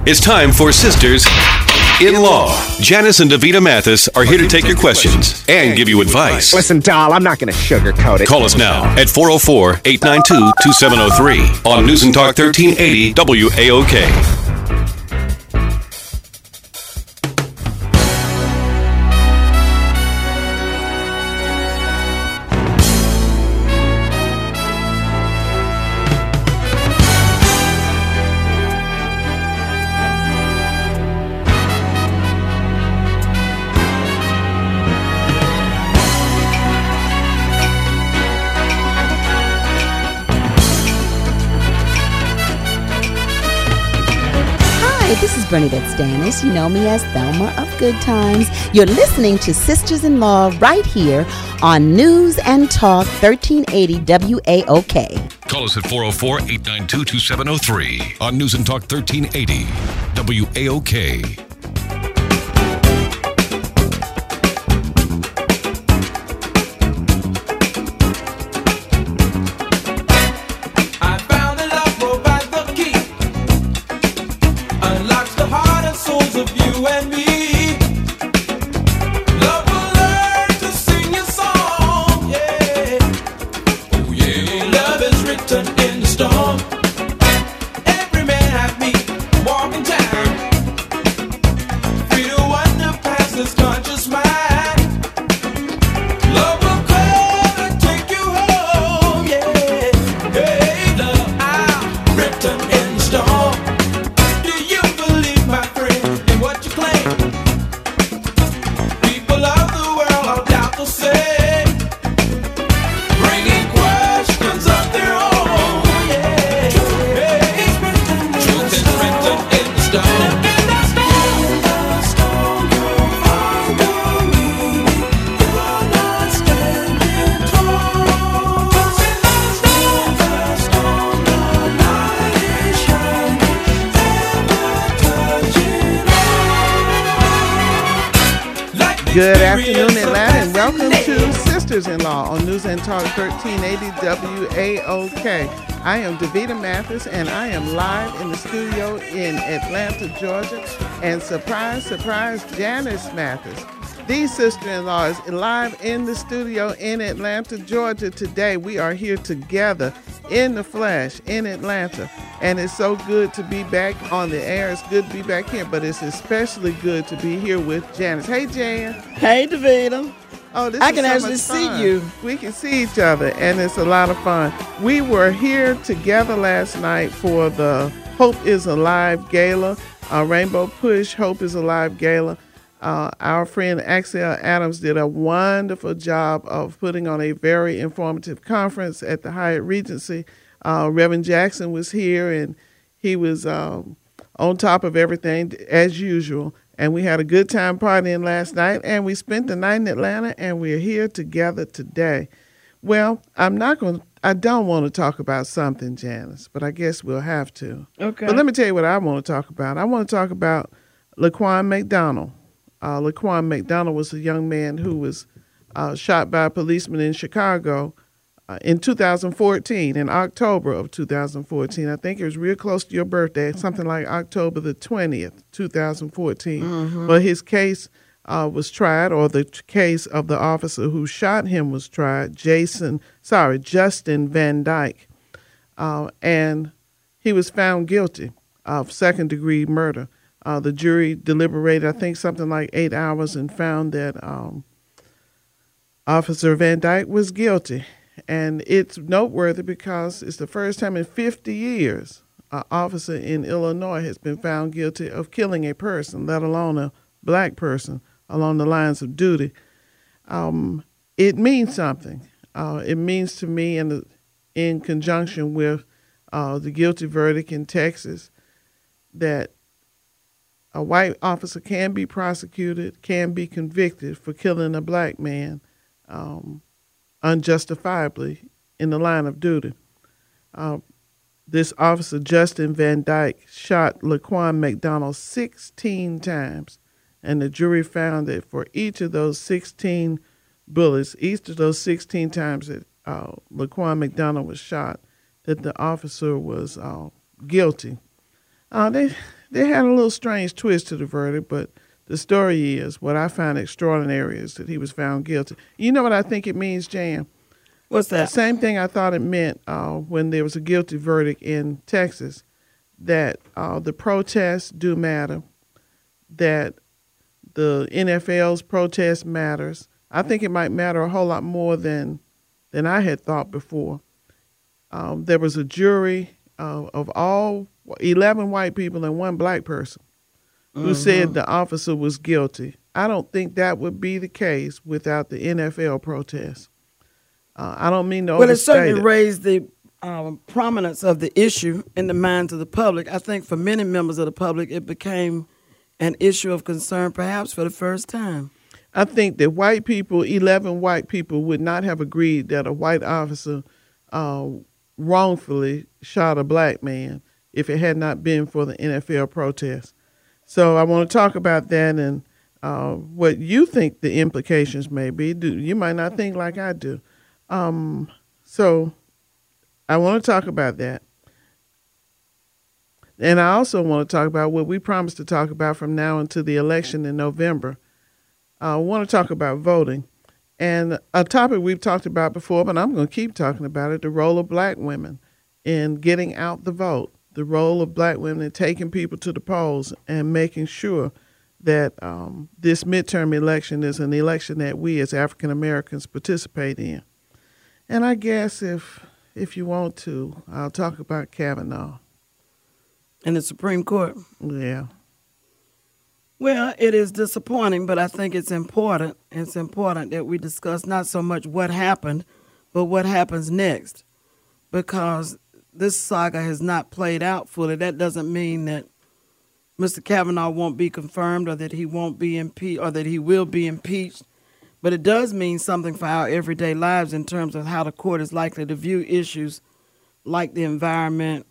It's time for Sisters in Law. Janice and Davita Mathis are here to take your questions and give you advice. Listen, doll, I'm not going to sugarcoat it. Call us now at 404-892-2703 on News and Talk 1380 WAOK. This is Bernadette Stanis. You know me as Thelma of Good Times. You're listening to Sisters in Law right here on News and Talk 1380 WAOK. Call us at 404-892-2703 on News and Talk 1380 WAOK. Good afternoon, Atlanta, and welcome to Sisters in Law on News and Talk 1380 WAOK. I am Davita Mathis, and I am live in the studio in Atlanta, Georgia. And surprise, surprise, Janice Mathis, the sister-in-law, is live in the studio in Atlanta, Georgia today. We are here together in the flesh in Atlanta, and it's so good to be back on the air. It's good to be back here, but it's especially good to be here with Janice. Hey, Jan. Hey, Davita. Oh, this I is can so actually much fun. see you. We can see each other, and it's a lot of fun. We were here together last night for the Hope is Alive Gala, Rainbow Push Hope is Alive Gala. Our friend Axel Adams did a wonderful job of putting on a very informative conference at the Hyatt Regency. Reverend Jackson was here, and he was on top of everything as usual. And we had a good time partying last night, and we spent the night in Atlanta, and we're here together today. Well, I don't want to talk about something, Janice, but I guess we'll have to. Okay. But let me tell you what I want to talk about. I want to talk about Laquan McDonald. Laquan McDonald was a young man who was shot by a policeman in Chicago in 2014, in October of 2014. I think it was real close to your birthday, something like October the 20th, 2014. Mm-hmm. But his case was tried, or the case of the officer who shot him was tried, Justin Van Dyke. And he was found guilty of second-degree murder. The jury deliberated, I think, something like 8 hours and found that Officer Van Dyke was guilty. And it's noteworthy because it's the first time in 50 years an officer in Illinois has been found guilty of killing a person, let alone a black person, along the lines of duty. It means something. It means to me, in conjunction with the guilty verdict in Texas, that a white officer can be prosecuted, can be convicted for killing a black man unjustifiably in the line of duty. This officer, Justin Van Dyke, shot Laquan McDonald 16 times, and the jury found that for each of those 16 bullets, each of those 16 times that Laquan McDonald was shot, that the officer was guilty. they had a little strange twist to the verdict, but the story is, what I find extraordinary is that he was found guilty. You know what I think it means, Jan? What's that? The same thing I thought it meant when there was a guilty verdict in Texas, that the protests do matter, that the NFL's protest matters. I think it might matter a whole lot more than I had thought before. There was a jury of all 11 white people and one black person who said the officer was guilty. I don't think that would be the case without the NFL protests. I don't mean to overstate it certainly raised the prominence of the issue in the minds of the public. I think for many members of the public, it became an issue of concern, perhaps for the first time. I think that 11 white people would not have agreed that a white officer wrongfully shot a black man if it had not been for the NFL protests. So I want to talk about that and what you think the implications may be. You might not think like I do. So I want to talk about that. And I also want to talk about what we promised to talk about from now until the election in November. I want to talk about voting. And a topic we've talked about before, but I'm going to keep talking about it, the role of black women in getting out the vote, the role of black women in taking people to the polls and making sure that this midterm election is an election that we as African Americans participate in. And I guess if you want to, I'll talk about Kavanaugh. In the Supreme Court? Yeah. Well, it is disappointing, but I think it's important. It's important that we discuss not so much what happened, but what happens next. Because this saga has not played out fully. That doesn't mean that Mr. Kavanaugh won't be confirmed or that he won't be impeached or that he will be impeached. But it does mean something for our everyday lives in terms of how the court is likely to view issues like the environment,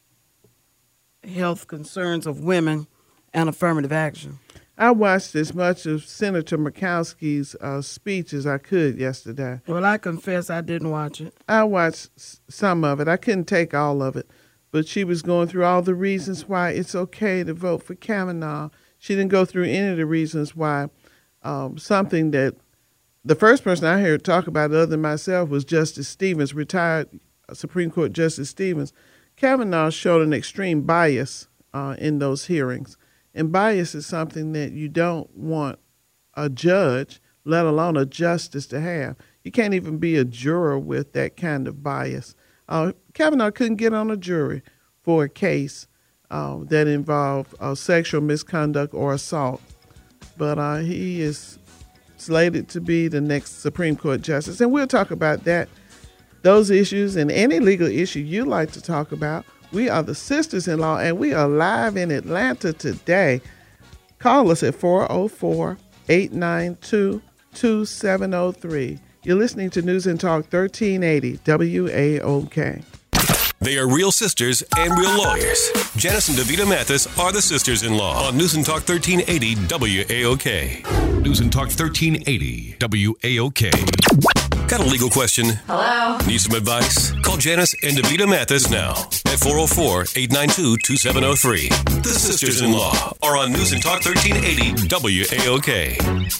health concerns of women, and affirmative action. I watched as much of Senator Murkowski's speech as I could yesterday. Well, I confess I didn't watch it. I watched some of it. I couldn't take all of it. But she was going through all the reasons why it's okay to vote for Kavanaugh. She didn't go through any of the reasons why something that the first person I heard talk about other than myself was Justice Stevens, retired Supreme Court Justice Stevens. Kavanaugh showed an extreme bias in those hearings. And bias is something that you don't want a judge, let alone a justice, to have. You can't even be a juror with that kind of bias. Kavanaugh couldn't get on a jury for a case that involved sexual misconduct or assault. But he is slated to be the next Supreme Court justice. And we'll talk about that, those issues, and any legal issue you like to talk about. We are the Sisters-in-Law, and we are live in Atlanta today. Call us at 404-892-2703. You're listening to News and Talk 1380 WAOK. They are real sisters and real lawyers. Janice and Davita Mathis are the Sisters-in-Law on News and Talk 1380 WAOK. News and Talk 1380 WAOK. Got a legal question? Hello? Need some advice? Call Janice and Davita Mathis now at 404-892-2703. The Sisters-in-Law are on News and Talk 1380 WAOK.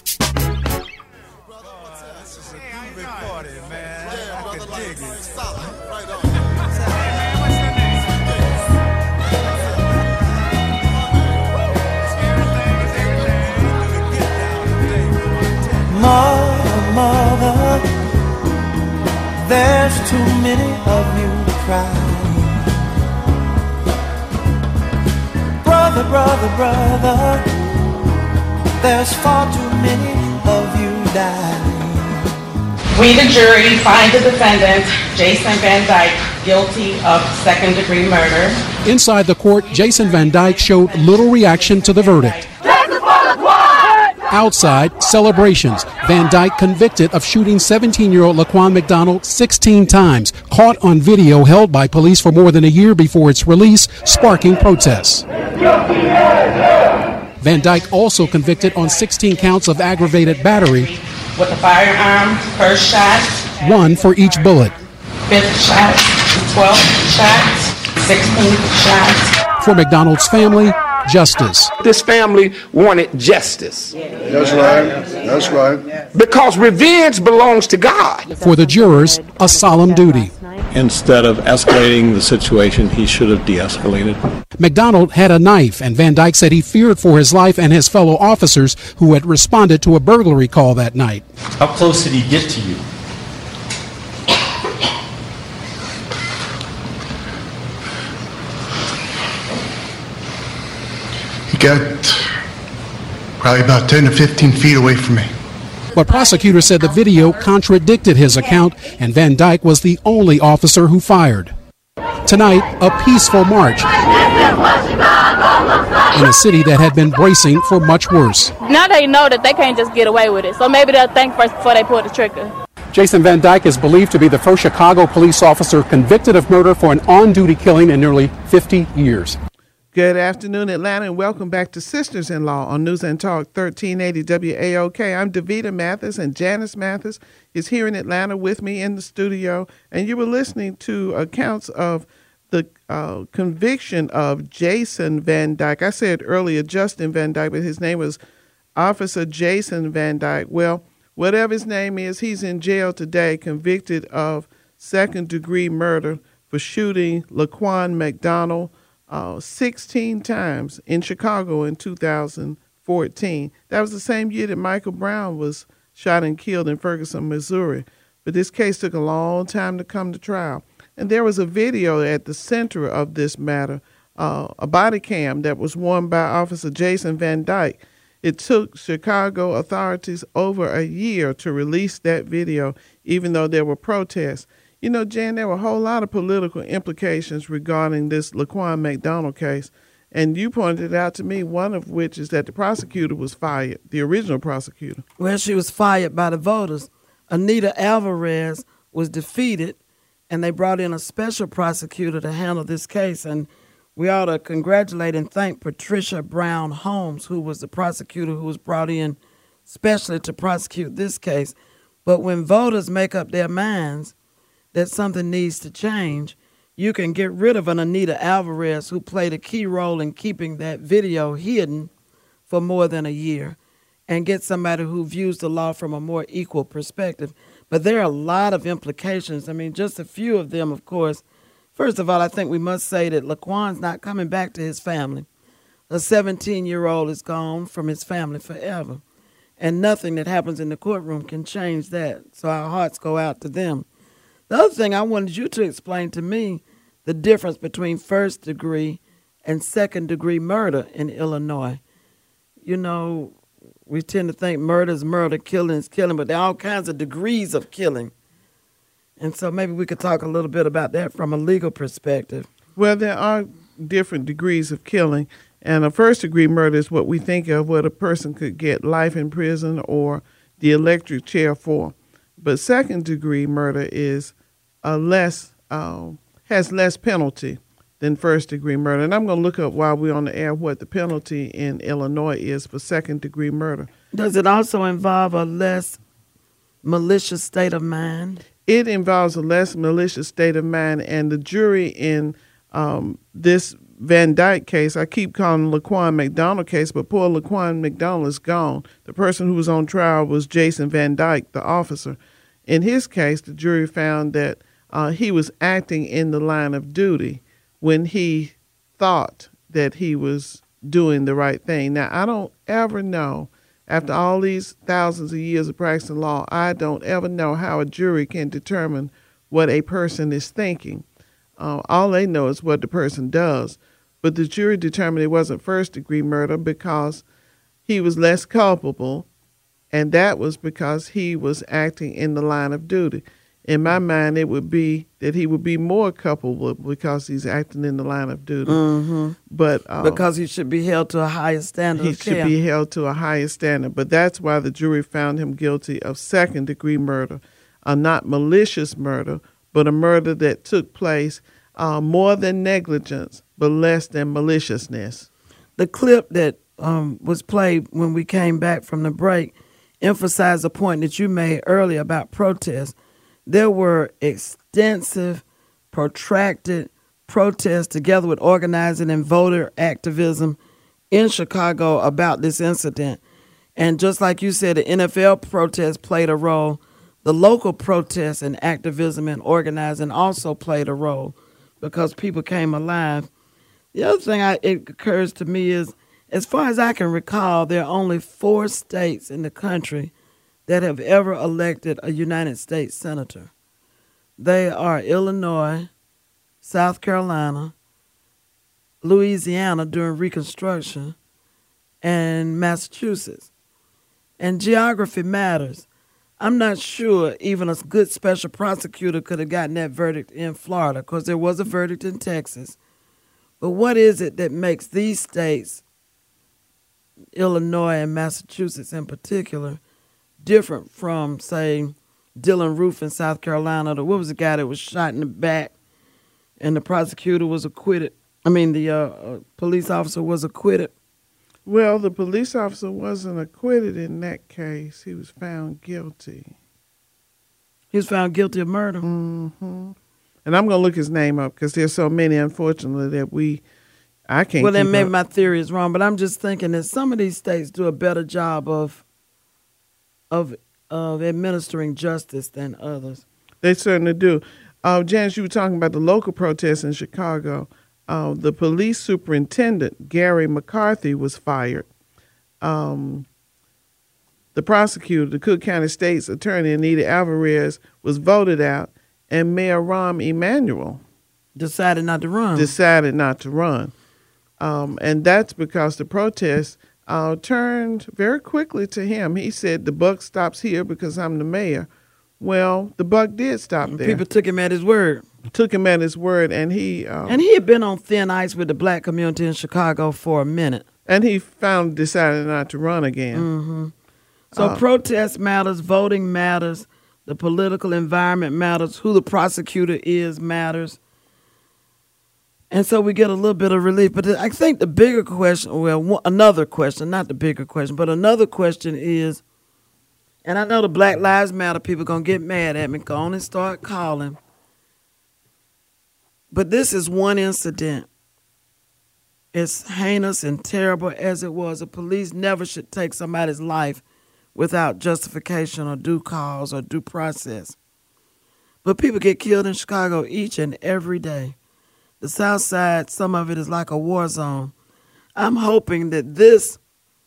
Mother, there's too many of you crying. Brother, there's far too many of you dying. We, the jury, find the defendant, Jason Van Dyke, guilty of second-degree murder. Inside the court, Jason Van Dyke showed little reaction to the verdict. Outside, celebrations. Van Dyke convicted of shooting 17-year-old Laquan McDonald 16 times, caught on video held by police for more than a year before its release, sparking protests. Van Dyke also convicted on 16 counts of aggravated battery. With a firearm, first shot. 1 for each bullet. 5th shot, 12th shot, 16th shot. For McDonald's family, justice. This family wanted justice. That's right. That's right. Because revenge belongs to God. For the jurors, a solemn duty. Instead of escalating the situation, he should have de-escalated. McDonald had a knife, and Van Dyke said he feared for his life and his fellow officers who had responded to a burglary call that night. How close did he get to you? He got probably about 10 to 15 feet away from me. But prosecutors said the video contradicted his account, and Van Dyke was the only officer who fired. Tonight, a peaceful march in a city that had been bracing for much worse. Now they know that they can't just get away with it, so maybe they'll think first before they pull the trigger. Jason Van Dyke is believed to be the first Chicago police officer convicted of murder for an on-duty killing in nearly 50 years. Good afternoon, Atlanta, and welcome back to Sisters-in-Law on News and Talk 1380 WAOK. I'm Davita Mathis, and Janice Mathis is here in Atlanta with me in the studio. And you were listening to accounts of the conviction of Jason Van Dyke. I said earlier Justin Van Dyke, but his name was Officer Jason Van Dyke. Well, whatever his name is, he's in jail today, convicted of second-degree murder for shooting Laquan McDonald 16 times in Chicago in 2014. That was the same year that Michael Brown was shot and killed in Ferguson, Missouri. But this case took a long time to come to trial. And there was a video at the center of this matter, a body cam that was worn by Officer Jason Van Dyke. It took Chicago authorities over a year to release that video, even though there were protests. You know, Jan, there were a whole lot of political implications regarding this Laquan McDonald case. And you pointed out to me, one of which is that the prosecutor was fired, the original prosecutor. Well, she was fired by the voters. Anita Alvarez was defeated, and they brought in a special prosecutor to handle this case. And we ought to congratulate and thank Patricia Brown Holmes, who was the prosecutor who was brought in specially to prosecute this case. But when voters make up their minds that something needs to change, you can get rid of an Anita Alvarez who played a key role in keeping that video hidden for more than a year, and get somebody who views the law from a more equal perspective. But there are a lot of implications. I mean, just a few of them, of course. First of all, I think we must say that Laquan's not coming back to his family. A 17-year-old is gone from his family forever, and nothing that happens in the courtroom can change that. So our hearts go out to them. The other thing I wanted you to explain to me, the difference between first-degree and second-degree murder in Illinois. You know, we tend to think murder is murder, killing is killing, but there are all kinds of degrees of killing. And so maybe we could talk a little bit about that from a legal perspective. Well, there are different degrees of killing, and a first-degree murder is what we think of, what a person could get life in prison or the electric chair for. But second-degree murder is has less penalty than first-degree murder. And I'm going to look up while we're on the air what the penalty in Illinois is for second-degree murder. Does it also involve a less malicious state of mind? It involves a less malicious state of mind, and the jury in this Van Dyke case, I keep calling the Laquan McDonald case, but poor Laquan McDonald is gone. The person who was on trial was Jason Van Dyke, the officer. In his case, the jury found that he was acting in the line of duty when he thought that he was doing the right thing. Now, I don't ever know, after all these thousands of years of practicing law, I don't ever know how a jury can determine what a person is thinking. All they know is what the person does. But the jury determined it wasn't first-degree murder because he was less culpable, and that was because he was acting in the line of duty. In my mind, it would be that he would be more culpable because he's acting in the line of duty. Mm-hmm. But because he should be held to a higher standard of care. He should be held to a higher standard. But that's why the jury found him guilty of second-degree murder, not malicious murder, but a murder that took place more than negligence, but less than maliciousness. The clip that was played when we came back from the break emphasized a point that you made earlier about protests. There were extensive, protracted protests together with organizing and voter activism in Chicago about this incident. And just like you said, the NFL protest played a role. The local protests and activism and organizing also played a role because people came alive. The other thing it occurs to me is, as far as I can recall, there are only 4 states in the country that have ever elected a United States senator. They are Illinois, South Carolina, Louisiana during Reconstruction, and Massachusetts. And geography matters. I'm not sure even a good special prosecutor could have gotten that verdict in Florida, because there was a verdict in Texas. But what is it that makes these states, Illinois and Massachusetts in particular, different from, say, Dylan Roof in South Carolina? What was the guy that was shot in the back and the prosecutor was acquitted? The police officer was acquitted. Well, the police officer wasn't acquitted in that case. He was found guilty. He was found guilty of murder? Mm-hmm. And I'm going to look his name up because there's so many, unfortunately, that I can't. Well, then maybe my theory is wrong, but I'm just thinking that some of these states do a better job of administering justice than others. They certainly do. Janice, you were talking about the local protests in Chicago. The police superintendent, Gary McCarthy, was fired. The prosecutor, the Cook County State's attorney, Anita Alvarez, was voted out, and Mayor Rahm Emanuel decided not to run. And that's because the protests turned very quickly to him. He said, the buck stops here because I'm the mayor. Well, the buck did stop there. People took him at his word. And he... and he had been on thin ice with the black community in Chicago for a minute. And he decided not to run again. Mm-hmm. So protest matters, voting matters, the political environment matters, who the prosecutor is matters. And so we get a little bit of relief. But I think the bigger question, another question is, and I know the Black Lives Matter people are going to get mad at me, go on and start calling. But this is one incident. As heinous and terrible as it was, the police never should take somebody's life without justification or due cause or due process. But people get killed in Chicago each and every day. The South Side, some of it is like a war zone. I'm hoping that this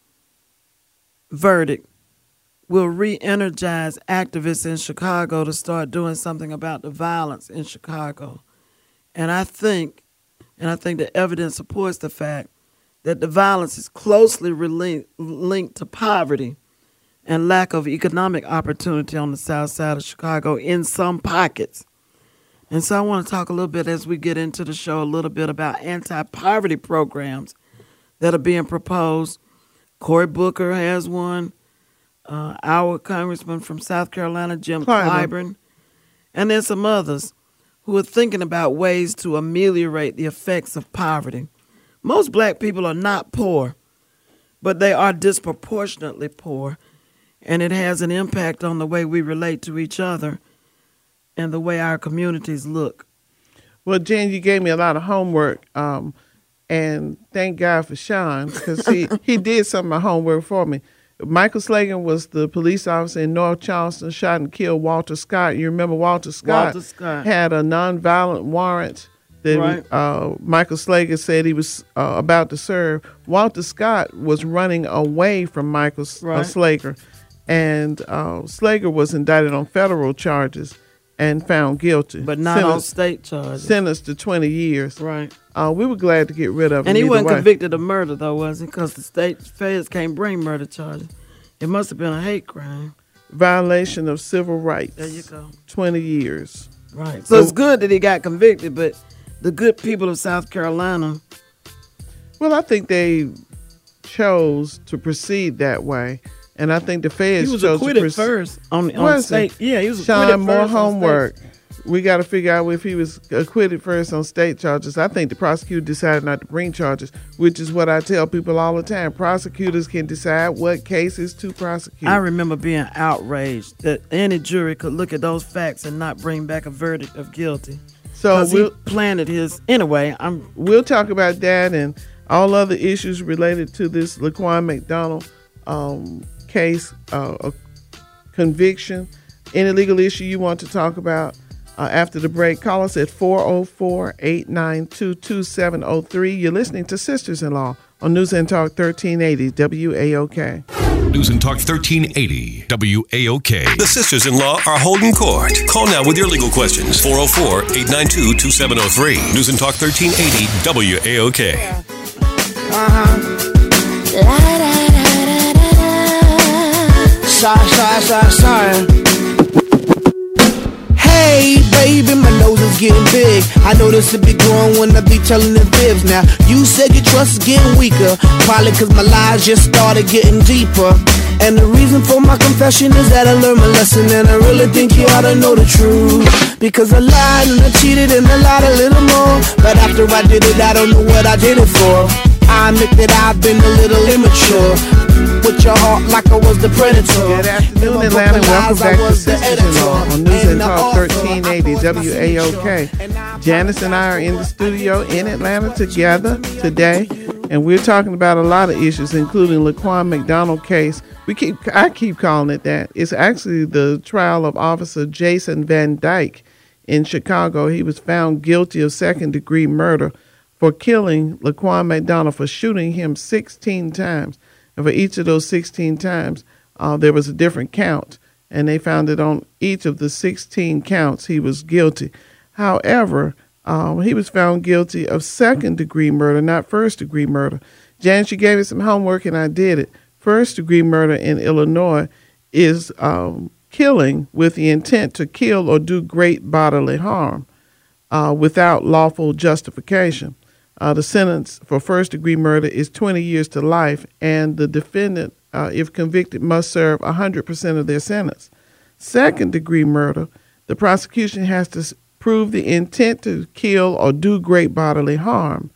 verdict will re-energize activists in Chicago to start doing something about the violence in Chicago. And I think the evidence supports the fact that the violence is closely linked to poverty and lack of economic opportunity on the south side of Chicago in some pockets. And so I want to talk a little bit as we get into the show a little bit about anti-poverty programs that are being proposed. Cory Booker has one, our congressman from South Carolina, Jim Clyburn, and then some others who are thinking about ways to ameliorate the effects of poverty. Most black people are not poor, but they are disproportionately poor, and it has an impact on the way we relate to each other and the way our communities look. Well, Jen, you gave me a lot of homework, and thank God for Sean, because he did some of my homework for me. Michael Slagan was the police officer in North Charleston, shot and killed Walter Scott. You remember Walter Scott had a nonviolent warrant that Michael Slagan said he was about to serve. Walter Scott was running away from Michael Slager, and Slager was indicted on federal charges and found guilty. But not on state charges. Sentenced to 20 years. Right. We were glad to get rid of him. And he wasn't convicted of murder, though, was he? Because the state feds can't bring murder charges. It must have been a hate crime. Violation of civil rights. There you go. 20 years. Right. So it's good that he got convicted, but the good people of South Carolina... Well, I think they chose to proceed that way. And I think the feds chose to proceed. He was acquitted first on state. Yeah, he was acquitted Sean, more homework. We got to figure out if he was acquitted first on state charges. I think the prosecutor decided not to bring charges, which is what I tell people all the time. Prosecutors can decide what cases to prosecute. I remember being outraged that any jury could look at those facts and not bring back a verdict of guilty. So he planted his... Anyway, we'll talk about that, and All other issues related to this Laquan McDonald case, conviction, any legal issue you want to talk about after the break, call us at 404-892-2703. You're listening to Sisters-in-Law on News and Talk 1380 WAOK. News and Talk 1380 WAOK. The sisters-in-law are holding court. Call now with your legal questions. 404-892-2703. News and Talk 1380 WAOK. Sorry. Hey, baby, my nose is getting big. I notice it be growing when I be telling the fibs. Now, you said your trust is getting weaker, probably cause my lies just started getting deeper. And the reason for my confession is that I learned my lesson, and I really think you ought to know the truth. Because I lied and I cheated and I lied a little more, but after I did it, I don't know what I did it for. I admit that I've been a little immature, with your heart like I was the predator. Good afternoon, Atlanta. Welcome back to Sisters-in-Law on News and Talk 1380 WAOK. Janice and I are in the studio in Atlanta together today, and we're talking about a lot of issues, including Laquan McDonald case. I keep calling it that. It's actually the trial of Officer Jason Van Dyke in Chicago. He was found guilty of second-degree murder for killing Laquan McDonald, for shooting him 16 times. And for each of those 16 times, there was a different count. And they found that on each of the 16 counts, he was guilty. However, he was found guilty of second-degree murder, not first-degree murder. Janice, you gave me some homework, and I did it. First-degree murder in Illinois is killing with the intent to kill or do great bodily harm without lawful justification. The sentence for first-degree murder is 20 years to life, and the defendant, if convicted, must serve 100% of their sentence. Second-degree murder, the prosecution has to prove the intent to kill or do great bodily harm.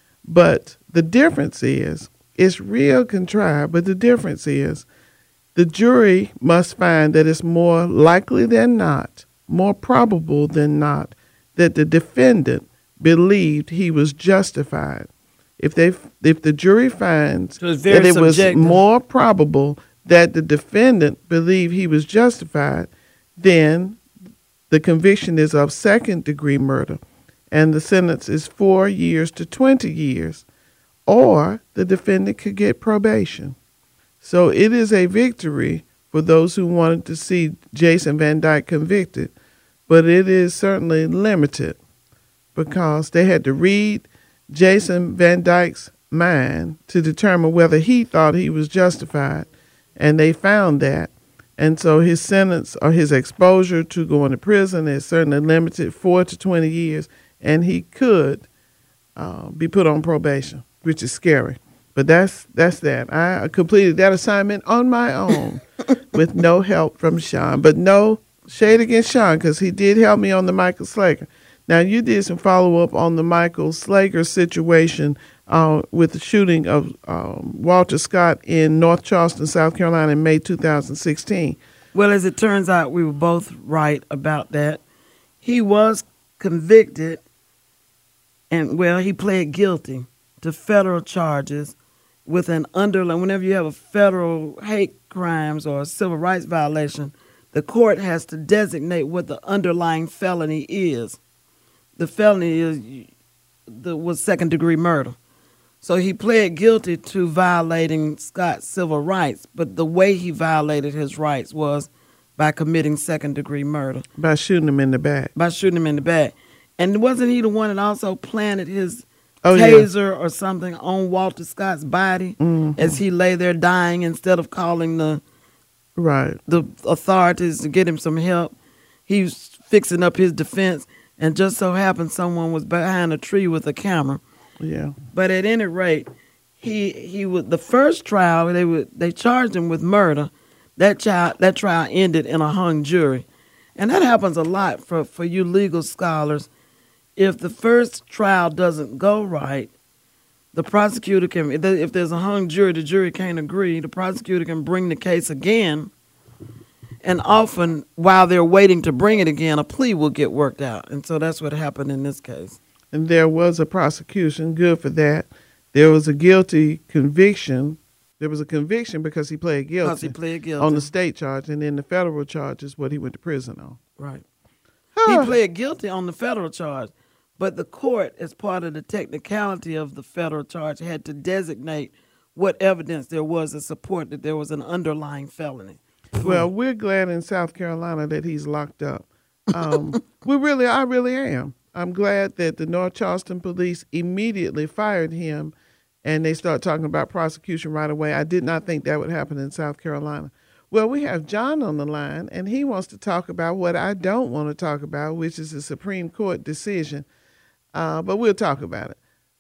But the difference is, it's real contrived, but the difference is the jury must find that it's more likely than not, more probable than not, that the defendant believed he was justified. If the jury finds that it was more probable that the defendant believed he was justified, then the conviction is of second-degree murder, and the sentence is 4 years to 20 years, or the defendant could get probation. So it is a victory for those who wanted to see Jason Van Dyke convicted, but it is certainly limited, because they had to read Jason Van Dyke's mind to determine whether he thought he was justified, and they found that. And so his sentence or his exposure to going to prison is certainly limited, 4 to 20 years, and he could be put on probation, which is scary. But that's that. I completed that assignment on my own with no help from Sean, but no shade against Sean, because he did help me on the Michael Slager. Now, you did some follow-up on the Michael Slager situation with the shooting of Walter Scott in North Charleston, South Carolina in May 2016. Well, as it turns out, we were both right about that. He was convicted, and, he pled guilty to federal charges with an underlying. Whenever you have a federal hate crimes or a civil rights violation, the court has to designate what the underlying felony is. The felony was second-degree murder. So he pled guilty to violating Scott's civil rights, but the way he violated his rights was by committing second-degree murder. By shooting him in the back. And wasn't he the one that also planted his taser or something on Walter Scott's body as he lay there dying, instead of calling the authorities to get him some help? He was fixing up his defense. And just so happened someone was behind a tree with a camera. Yeah. But at any rate, he was the first trial. They charged him with murder. That trial ended in a hung jury, and that happens a lot for you legal scholars. If the first trial doesn't go right, the prosecutor can. If there's a hung jury, the jury can't agree. The prosecutor can bring the case again. And often, while they're waiting to bring it again, a plea will get worked out. And so that's what happened in this case. And there was a prosecution, good for that. There was a guilty conviction. There was a conviction because he pled guilty. Because he pled guilty. On the state charge, and then the federal charge is what he went to prison on. Right. He pled guilty on the federal charge, but the court, as part of the technicality of the federal charge, had to designate what evidence there was to support that there was an underlying felony. Well, we're glad in South Carolina that he's locked up. I really am. I'm glad that the North Charleston police immediately fired him, and they start talking about prosecution right away. I did not think that would happen in South Carolina. Well, we have John on the line, and he wants to talk about what I don't want to talk about, which is a Supreme Court decision. But we'll talk about it.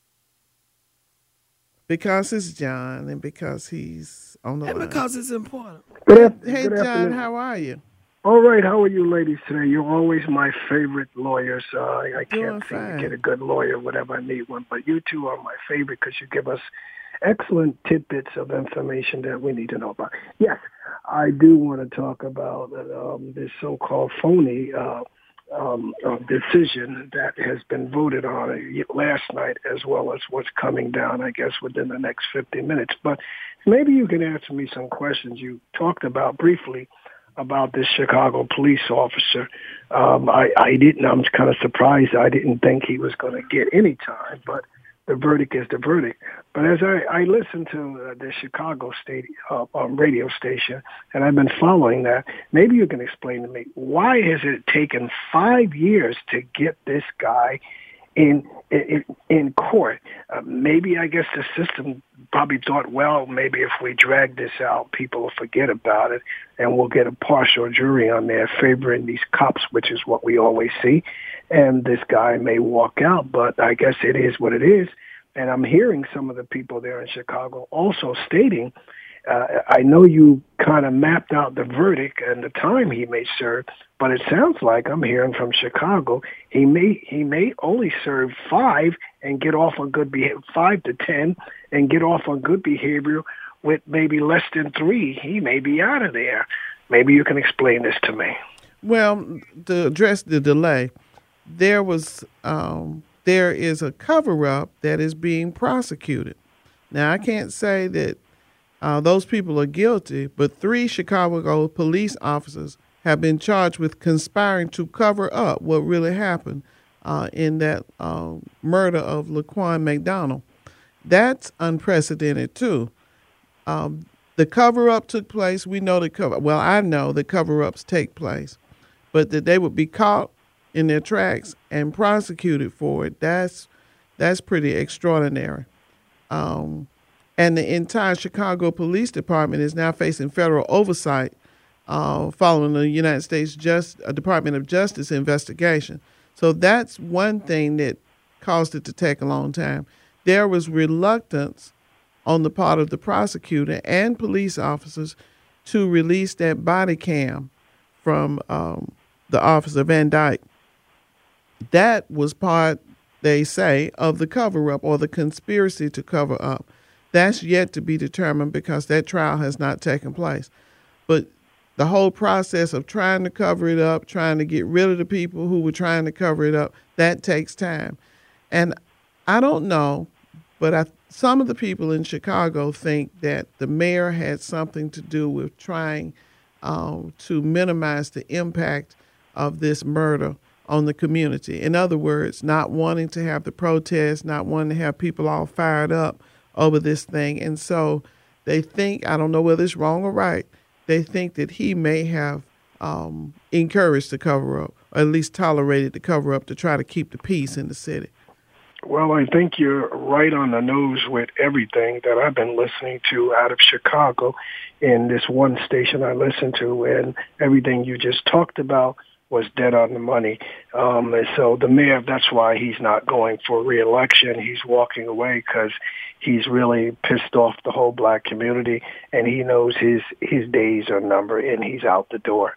Because it's John and because he's on the line. And because it's important. Hey, John, how are you? All right. How are you ladies today? You're always my favorite lawyers. I can't seem to get a good lawyer whenever I need one. But you two are my favorite because you give us excellent tidbits of information that we need to know about. Yes, I do want to talk about this so-called phony decision that has been voted on last night, as well as what's coming down, I guess, within the next 50 minutes. But maybe you can answer me some questions. You talked about briefly about this Chicago police officer. I'm kind of surprised. I didn't think he was going to get any time, but the verdict is the verdict. But as I listened to the Chicago State radio station, and I've been following that, maybe you can explain to me, why has it taken 5 years to get this guy in court? Maybe, I guess, the system probably thought, well, maybe if we drag this out, people will forget about it, and we'll get a partial jury on there favoring these cops, which is what we always see. And this guy may walk out, but I guess it is what it is. And I'm hearing some of the people there in Chicago also stating, I know you kind of mapped out the verdict and the time he may serve, but it sounds like I'm hearing from Chicago, he may only serve 5 and get off on good behavior, 5 to 10, and get off on good behavior with maybe less than 3. He may be out of there. Maybe you can explain this to me. Well, to address the delay, there is a cover-up that is being prosecuted. Now, I can't say that those people are guilty, but 3 Chicago police officers have been charged with conspiring to cover up what really happened in that murder of Laquan McDonald. That's unprecedented, too. The cover-up took place. We know I know the cover-ups take place, but that they would be caught in their tracks and prosecuted for it, that's pretty extraordinary. And the entire Chicago Police Department is now facing federal oversight following the United States Department of Justice investigation. So that's one thing that caused it to take a long time. There was reluctance on the part of the prosecutor and police officers to release that body cam from the Officer Van Dyke. That was part, they say, of the cover-up or the conspiracy to cover up. That's yet to be determined because that trial has not taken place. But the whole process of trying to cover it up, trying to get rid of the people who were trying to cover it up, that takes time. And I don't know, but some of the people in Chicago think that the mayor had something to do with trying to minimize the impact of this murder on the community. In other words, not wanting to have the protests, not wanting to have people all fired up over this thing. And so they think, I don't know whether it's wrong or right, they think that he may have encouraged the cover-up, or at least tolerated the cover-up to try to keep the peace in the city. Well, I think you're right on the nose with everything that I've been listening to out of Chicago in this one station I listen to, and everything you just talked about was dead on the money. And so the mayor, that's why he's not going for re-election. He's walking away because he's really pissed off the whole black community, and he knows his days are numbered, and he's out the door.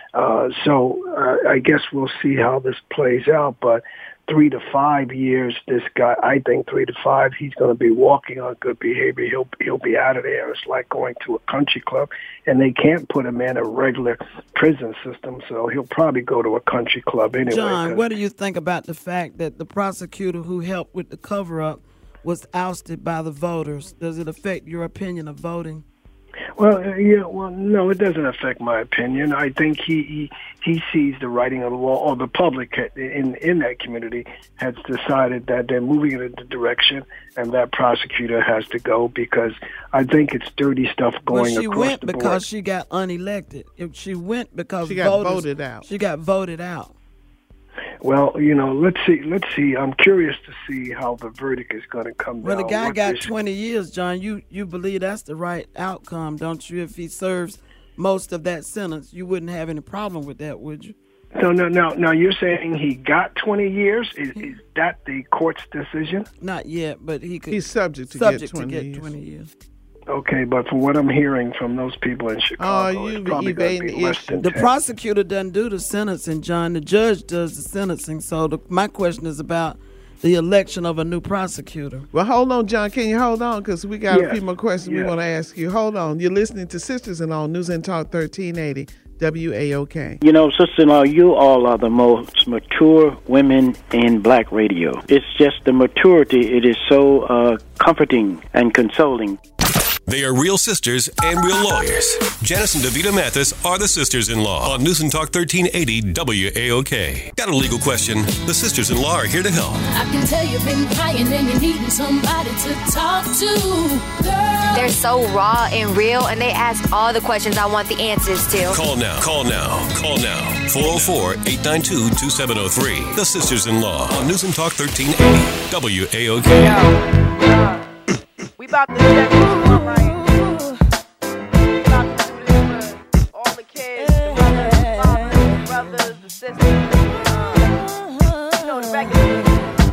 So I guess we'll see how this plays out, but 3 to 5 years, this guy, I think 3 to 5, he's going to be walking on good behavior. He'll be out of there. It's like going to a country club, and they can't put him in a regular prison system, so he'll probably go to a country club anyway. John, what do you think about the fact that the prosecutor who helped with the cover-up was ousted by the voters. Does it affect your opinion of voting? Well, no, it doesn't affect my opinion. I think he sees the writing of the law, or the public in that community has decided that they're moving in a direction, and that prosecutor has to go, because I think it's dirty stuff going across the board. She went because she got unelected. If she went because she got voted out. She got voted out. Well, let's see. I'm curious to see how the verdict is going to come down. Well, the guy got 20 years, John. You believe that's the right outcome, don't you? If he serves most of that sentence, you wouldn't have any problem with that, would you? No. You're saying he got 20 years? Is that the court's decision? Not yet, but he's subject to get 20 years. Okay, but from what I'm hearing from those people in Chicago, it's probably going to be less than 10. The prosecutor doesn't do the sentencing, John. The judge does the sentencing. So my question is about the election of a new prosecutor. Well, hold on, John. Can you hold on? Because we got a few more questions we want to ask you. Hold on. You're listening to Sisters-in-Law, News and Talk 1380, WAOK. Sister-in-law, you all are the most mature women in black radio. It's just the maturity. It is so comforting and consoling. They are real sisters and real lawyers. Janice and Davita Mathis are the sisters-in-law on News and Talk 1380 WAOK. Got a legal question? The sisters-in-law are here to help. I can tell you've been crying and you're needing somebody to talk to. Girl. They're so raw and real, and they ask all the questions I want the answers to. Call now. 404-892-2703. The sisters-in-law on News and Talk 1380 WAOK. Yo. We about to check this one right. We about to do this for all the kids, the mothers, the brothers, the sisters. The record.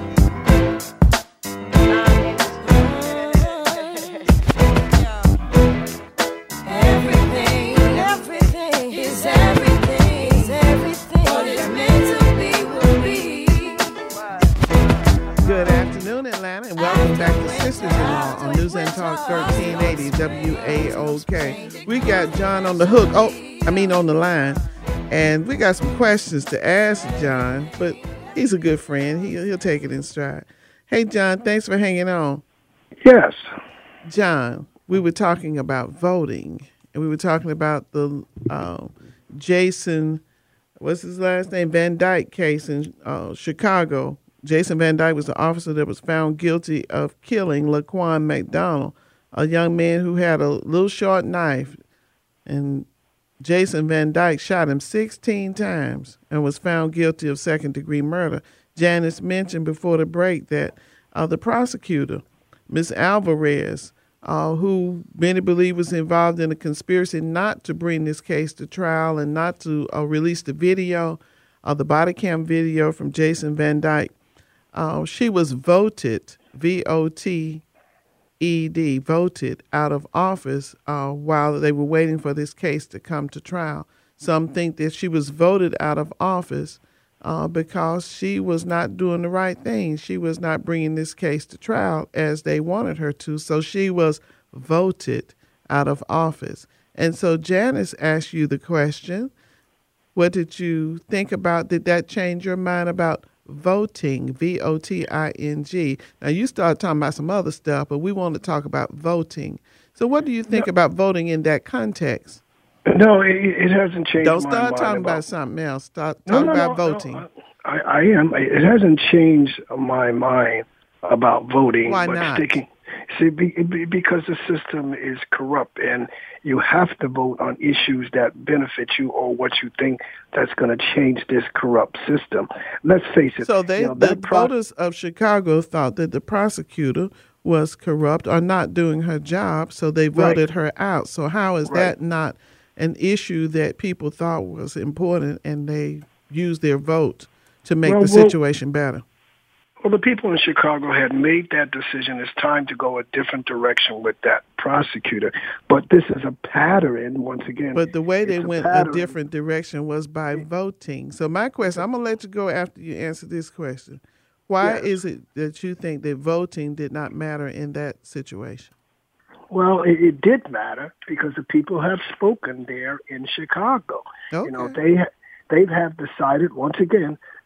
Everything is everything. What is meant to be will be. Good afternoon, Atlanta, and welcome back to Sisters-in-Law on News and Talk 1380 WAOK. We got John on the hook. On the line, and we got some questions to ask John. But he's a good friend. He'll take it in stride. Hey, John, thanks for hanging on. Yes, John. We were talking about voting, and we were talking about the Jason, what's his last name, Van Dyke case in Chicago. Jason Van Dyke was the officer that was found guilty of killing Laquan McDonald, a young man who had a little short knife. And Jason Van Dyke shot him 16 times and was found guilty of second-degree murder. Janice mentioned before the break that the prosecutor, Ms. Alvarez, who many believe was involved in a conspiracy not to bring this case to trial and not to release the video, the body cam video from Jason Van Dyke, she was voted, VOTED, voted out of office while they were waiting for this case to come to trial. Some think that she was voted out of office because she was not doing the right thing. She was not bringing this case to trial as they wanted her to, so she was voted out of office. And so Janice asked you the question, what did you think about, did that change your mind about voting, VOTING? Now, you started talking about some other stuff, but we want to talk about voting. So what do you think about voting in that context? No, it hasn't changed. Don't start talking about something else. Start talking about voting. No, I am. It hasn't changed my mind about voting. Why but not? Because the system is corrupt, and you have to vote on issues that benefit you or what you think that's going to change this corrupt system. Let's face it. So the voters of Chicago thought that the prosecutor was corrupt or not doing her job, so they voted her out. So how is that not an issue that people thought was important, and they used their vote to make the situation better? Well, the people in Chicago had made that decision. It's time to go a different direction with that prosecutor. But this is a pattern, once again. But the way they went a different direction was by voting. So my question, I'm going to let you go after you answer this question. Why is it that you think that voting did not matter in that situation? Well, it did matter because the people have spoken there in Chicago. Okay. You know, they have decided, once again,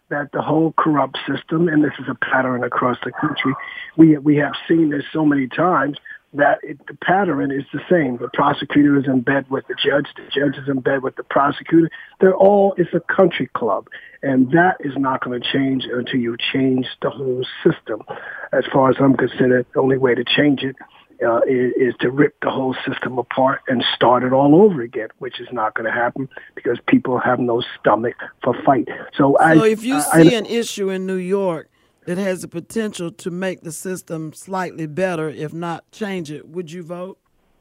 that the whole corrupt system, and this is a pattern across the country, we have seen this so many times that the pattern is the same. The prosecutor is in bed with the judge is in bed with the prosecutor. It's a country club. And that is not going to change until you change the whole system. As far as I'm concerned, the only way to change it is to rip the whole system apart and start it all over again, which is not going to happen because people have no stomach for fight. So if you see an issue in New York that has the potential to make the system slightly better, if not change it, would you vote?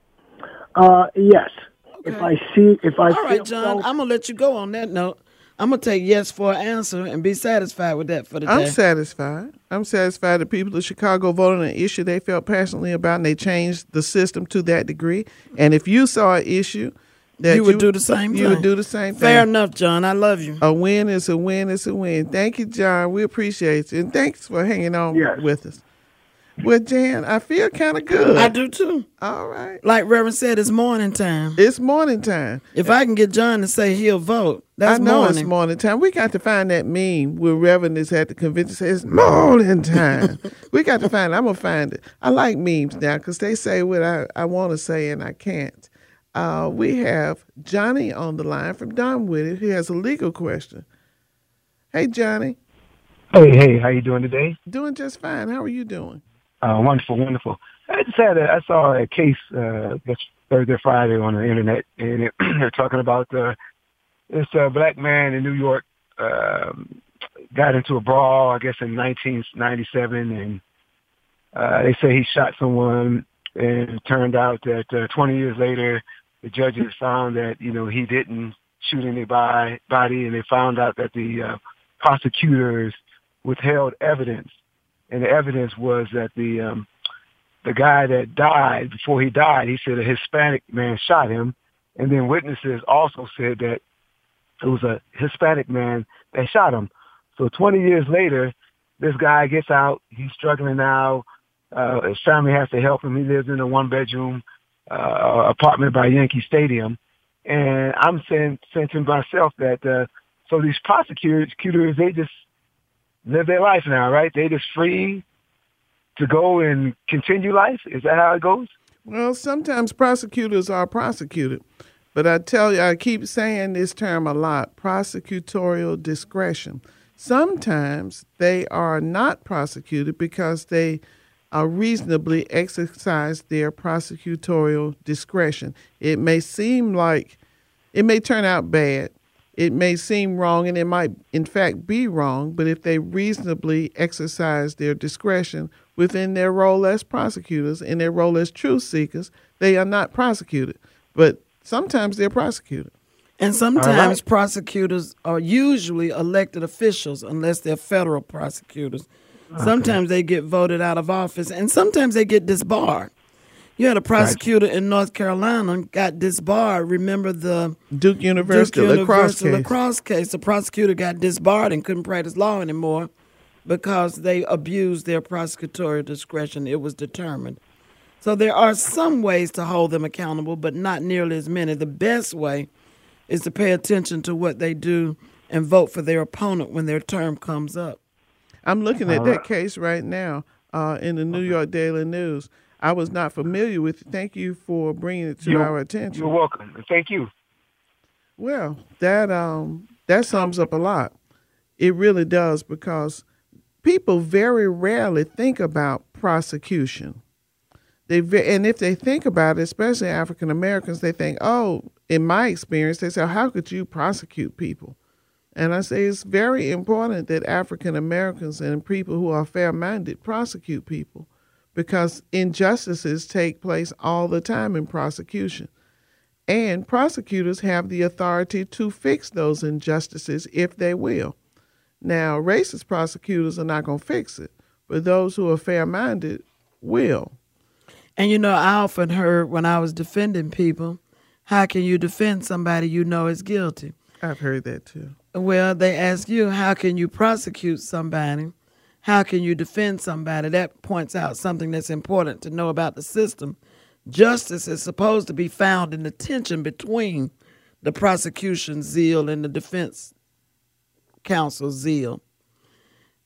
Yes. Okay. All right, John, I'm going to let you go on that note. I'm going to take yes for an answer and be satisfied with that for the day. I'm satisfied. I'm satisfied that people of Chicago voted on an issue they felt passionately about, and they changed the system to that degree. And if you saw an issue that you would do the same thing. You would do the same thing. Fair enough, John. I love you. A win is a win is a win. Thank you, John. We appreciate you. And thanks for hanging on with us. Well, Jan, I feel kind of good. I do, too. All right. Like Reverend said, it's morning time. It's morning time. If I can get John to say he'll vote, that's morning. I know it's morning time. We got to find that meme where Reverend is at the convention says, it's morning time. We got to find it. I'm going to find it. I like memes now because they say what I want to say and I can't. We have Johnny on the line from Dunwoody. He has a legal question. Hey, Johnny. Hey, how you doing today? Doing just fine. How are you doing? Wonderful. I saw a case Thursday, Friday on the internet, and they're talking about this black man in New York got into a brawl, I guess, in 1997, and they say he shot someone, and it turned out that 20 years later, the judges found that, he didn't shoot anybody, and they found out that the prosecutors withheld evidence. And the evidence was that the guy that died, before he died, he said a Hispanic man shot him. And then witnesses also said that it was a Hispanic man that shot him. So 20 years later, this guy gets out. He's struggling now. His family has to help him. He lives in a one-bedroom apartment by Yankee Stadium. And I'm saying to myself that so these prosecutors, they just live their life now, right? They just free to go and continue life? Is that how it goes? Well, sometimes prosecutors are prosecuted. But I tell you, I keep saying this term a lot, prosecutorial discretion. Sometimes they are not prosecuted because they reasonably exercise their prosecutorial discretion. It may turn out bad. It may seem wrong, and it might, in fact, be wrong, but if they reasonably exercise their discretion within their role as prosecutors and their role as truth seekers, they are not prosecuted. But sometimes they're prosecuted. And sometimes prosecutors are usually elected officials unless they're federal prosecutors. Okay. Sometimes they get voted out of office, and sometimes they get disbarred. You had a prosecutor in North Carolina got disbarred. Remember the Duke University lacrosse case? The prosecutor got disbarred and couldn't practice law anymore because they abused their prosecutorial discretion. It was determined. So there are some ways to hold them accountable, but not nearly as many. The best way is to pay attention to what they do and vote for their opponent when their term comes up. I'm looking at that case right now in the New York Daily News. I was not familiar with it. Thank you for bringing it to our attention. You're welcome. Thank you. Well, that sums up a lot. It really does, because people very rarely think about prosecution. And if they think about it, especially African Americans, they think, in my experience, they say, how could you prosecute people? And I say it's very important that African Americans and people who are fair-minded prosecute people, because injustices take place all the time in prosecution. And prosecutors have the authority to fix those injustices if they will. Now, racist prosecutors are not going to fix it, but those who are fair-minded will. And, I often heard when I was defending people, how can you defend somebody you know is guilty? I've heard that too. Well, they ask you, how can you prosecute somebody? How can you defend somebody? That points out something that's important to know about the system. Justice is supposed to be found in the tension between the prosecution's zeal and the defense counsel's zeal.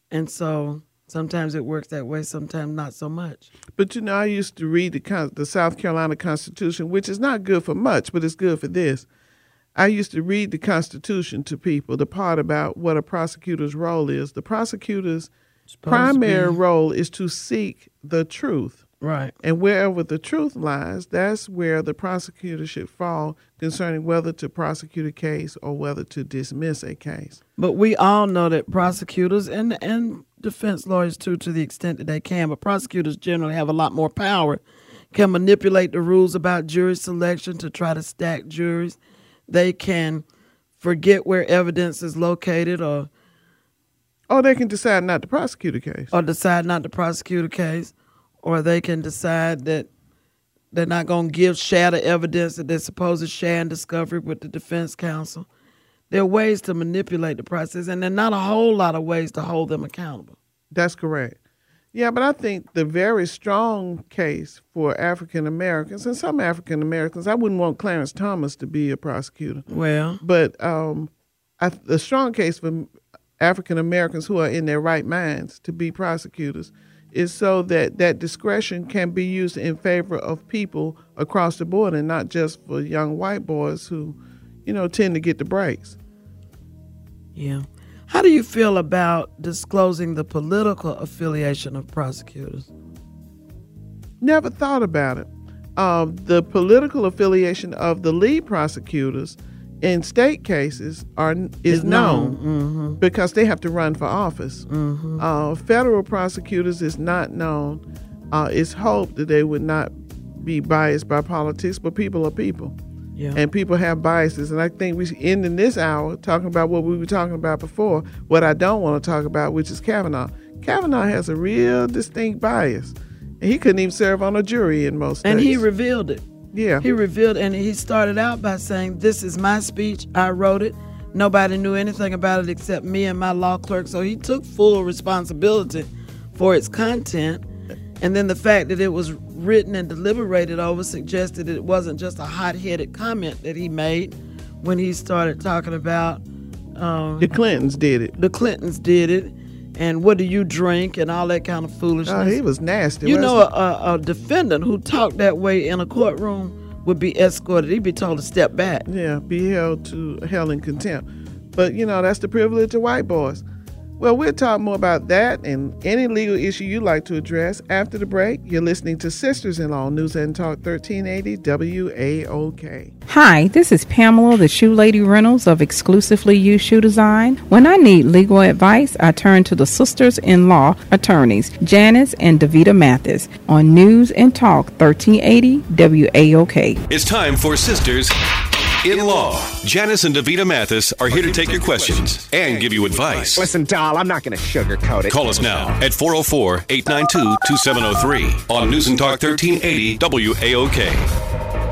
And so sometimes it works that way, sometimes not so much. But, I used to read the South Carolina Constitution, which is not good for much, but it's good for this. I used to read the Constitution to people, the part about what a prosecutor's role is. The prosecutor's primary role is to seek the truth. Right. And wherever the truth lies, that's where the prosecutor should fall concerning whether to prosecute a case or whether to dismiss a case. But we all know that prosecutors and defense lawyers, too, to the extent that they can, but prosecutors generally have a lot more power, can manipulate the rules about jury selection to try to stack juries. They can forget where evidence is located or they can decide not to prosecute a case. Or decide not to prosecute a case. Or they can decide that they're not going to share the evidence that they're supposed to share in discovery with the defense counsel. There are ways to manipulate the process, and there are not a whole lot of ways to hold them accountable. That's correct. Yeah, but I think the very strong case for African Americans, and some African Americans, I wouldn't want Clarence Thomas to be a prosecutor. Well. But the strong case for African Americans who are in their right minds to be prosecutors is so that discretion can be used in favor of people across the board and not just for young white boys who, tend to get the breaks. Yeah. How do you feel about disclosing the political affiliation of prosecutors? Never thought about it. The political affiliation of the lead prosecutors in state cases is known because they have to run for office. Federal prosecutors is not known. It's hoped that they would not be biased by politics, but people are people. Yeah. And people have biases. And I think we should end in this hour talking about what we were talking about before, what I don't want to talk about, which is Kavanaugh. Kavanaugh has a real distinct bias. And he couldn't even serve on a jury in most states. And he revealed it. Yeah. He revealed, and he started out by saying, this is my speech, I wrote it. Nobody knew anything about it except me and my law clerk. So he took full responsibility for its content. And then the fact that it was written and deliberated over suggested that it wasn't just a hot-headed comment that he made when he started talking about... the Clintons did it. The Clintons did it. And what do you drink and all that kind of foolishness. Oh, he was nasty. You know, a defendant who talked that way in a courtroom would be escorted. He'd be told to step back. Yeah, be held in contempt. But, that's the privilege of white boys. Well, we'll talk more about that and any legal issue you'd like to address after the break. You're listening to Sisters-in-Law, News and Talk 1380 WAOK. Hi, this is Pamela, the Shoe Lady Reynolds of Exclusively You Shoe Design. When I need legal advice, I turn to the Sisters-in-Law attorneys, Janice and Davita Mathis, on News and Talk 1380 WAOK. It's time for Sisters-in-Law. Janice and Davita Mathis are here to take your questions and give you advice. Listen, doll, I'm not going to sugarcoat it. Call us now at 404-892-2703 on News and Talk 1380 WAOK.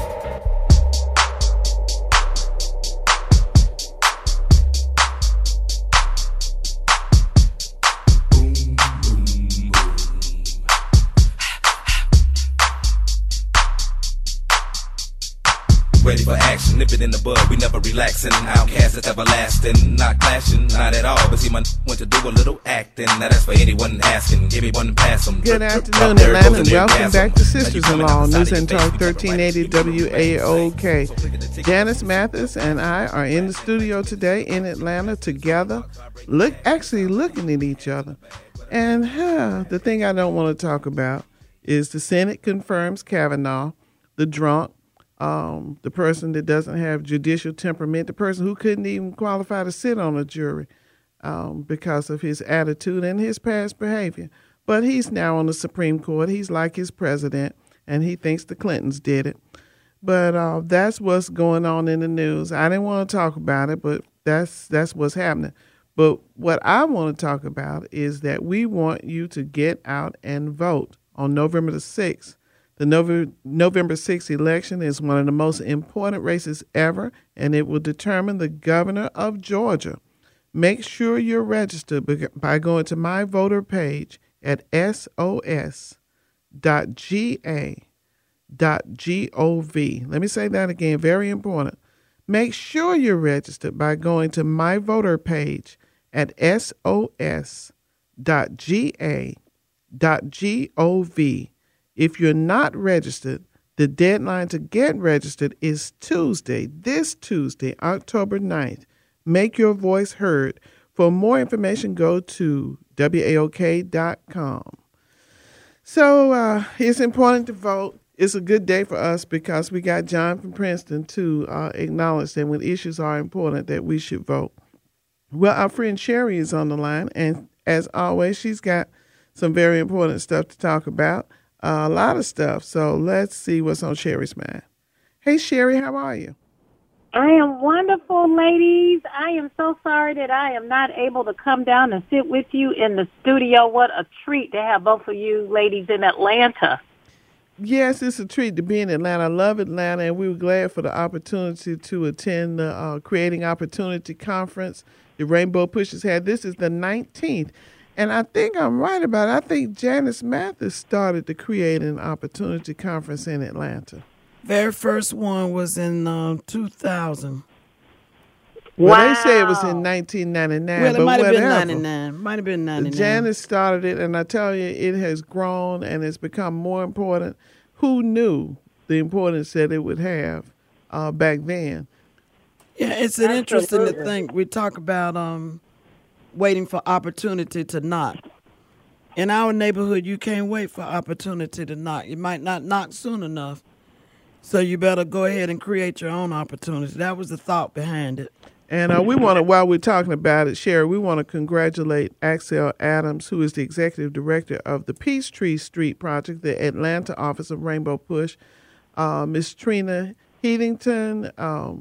Ready for action, nip it in the bud, we never relaxing. Outcast that's everlasting, not clashing, not at all. But see, my went to do a little acting. Now that's for anyone asking, give me one pass them. Good afternoon, Atlanta, and welcome back to Sisters-in-Law, News and Talk 1380 WAOK. Janice Mathis and I are in the studio today in Atlanta together, looking at each other. And the thing I don't want to talk about is the Senate confirms Kavanaugh, the drunk, the person that doesn't have judicial temperament, the person who couldn't even qualify to sit on a jury because of his attitude and his past behavior. But he's now on the Supreme Court. He's like his president, and he thinks the Clintons did it. But that's what's going on in the news. I didn't want to talk about it, but that's what's happening. But what I want to talk about is that we want you to get out and vote on November the 6th. The November 6th election is one of the most important races ever, and it will determine the governor of Georgia. Make sure you're registered by going to my voter page at sos.ga.gov. Let me say that again, very important. Make sure you're registered by going to my voter page at sos.ga.gov. www.mayors.ga.gov. If you're not registered, the deadline to get registered is this Tuesday, October 9th. Make your voice heard. For more information, go to WAOK.com. So it's important to vote. It's a good day for us because we got John from Princeton to acknowledge that when issues are important that we should vote. Well, our friend Sherry is on the line, and as always, she's got some very important stuff to talk about, a lot of stuff. So let's see what's on Sherry's mind. Hey, Sherry, how are you? I am wonderful, ladies. I am so sorry that I am not able to come down and sit with you in the studio. What a treat to have both of you ladies in Atlanta. Yes, it's a treat to be in Atlanta. I love Atlanta, and we were glad for the opportunity to attend the Creating Opportunity Conference the Rainbow Push has had. This is the 19th, and I think I'm right about it. I think Janice Mathis started the Creating Opportunity Conference in Atlanta. Very first one was in 2000. Well, they say it was in 1999. Well, it might have been 99. Might have been 99. Janice started it, and I tell you, it has grown and it's become more important. Who knew the importance that it would have back then? Yeah, it's an interesting to think. We talk about waiting for opportunity to knock. In our neighborhood, you can't wait for opportunity to knock. You might not knock soon enough, so you better go ahead and create your own opportunity. That was the thought behind it. And we want to, while we're talking about it, Sherry, we want to congratulate Axel Adams, who is the executive director of the Peachtree Street Project, the Atlanta office of Rainbow Push, Miss Trina Heatington,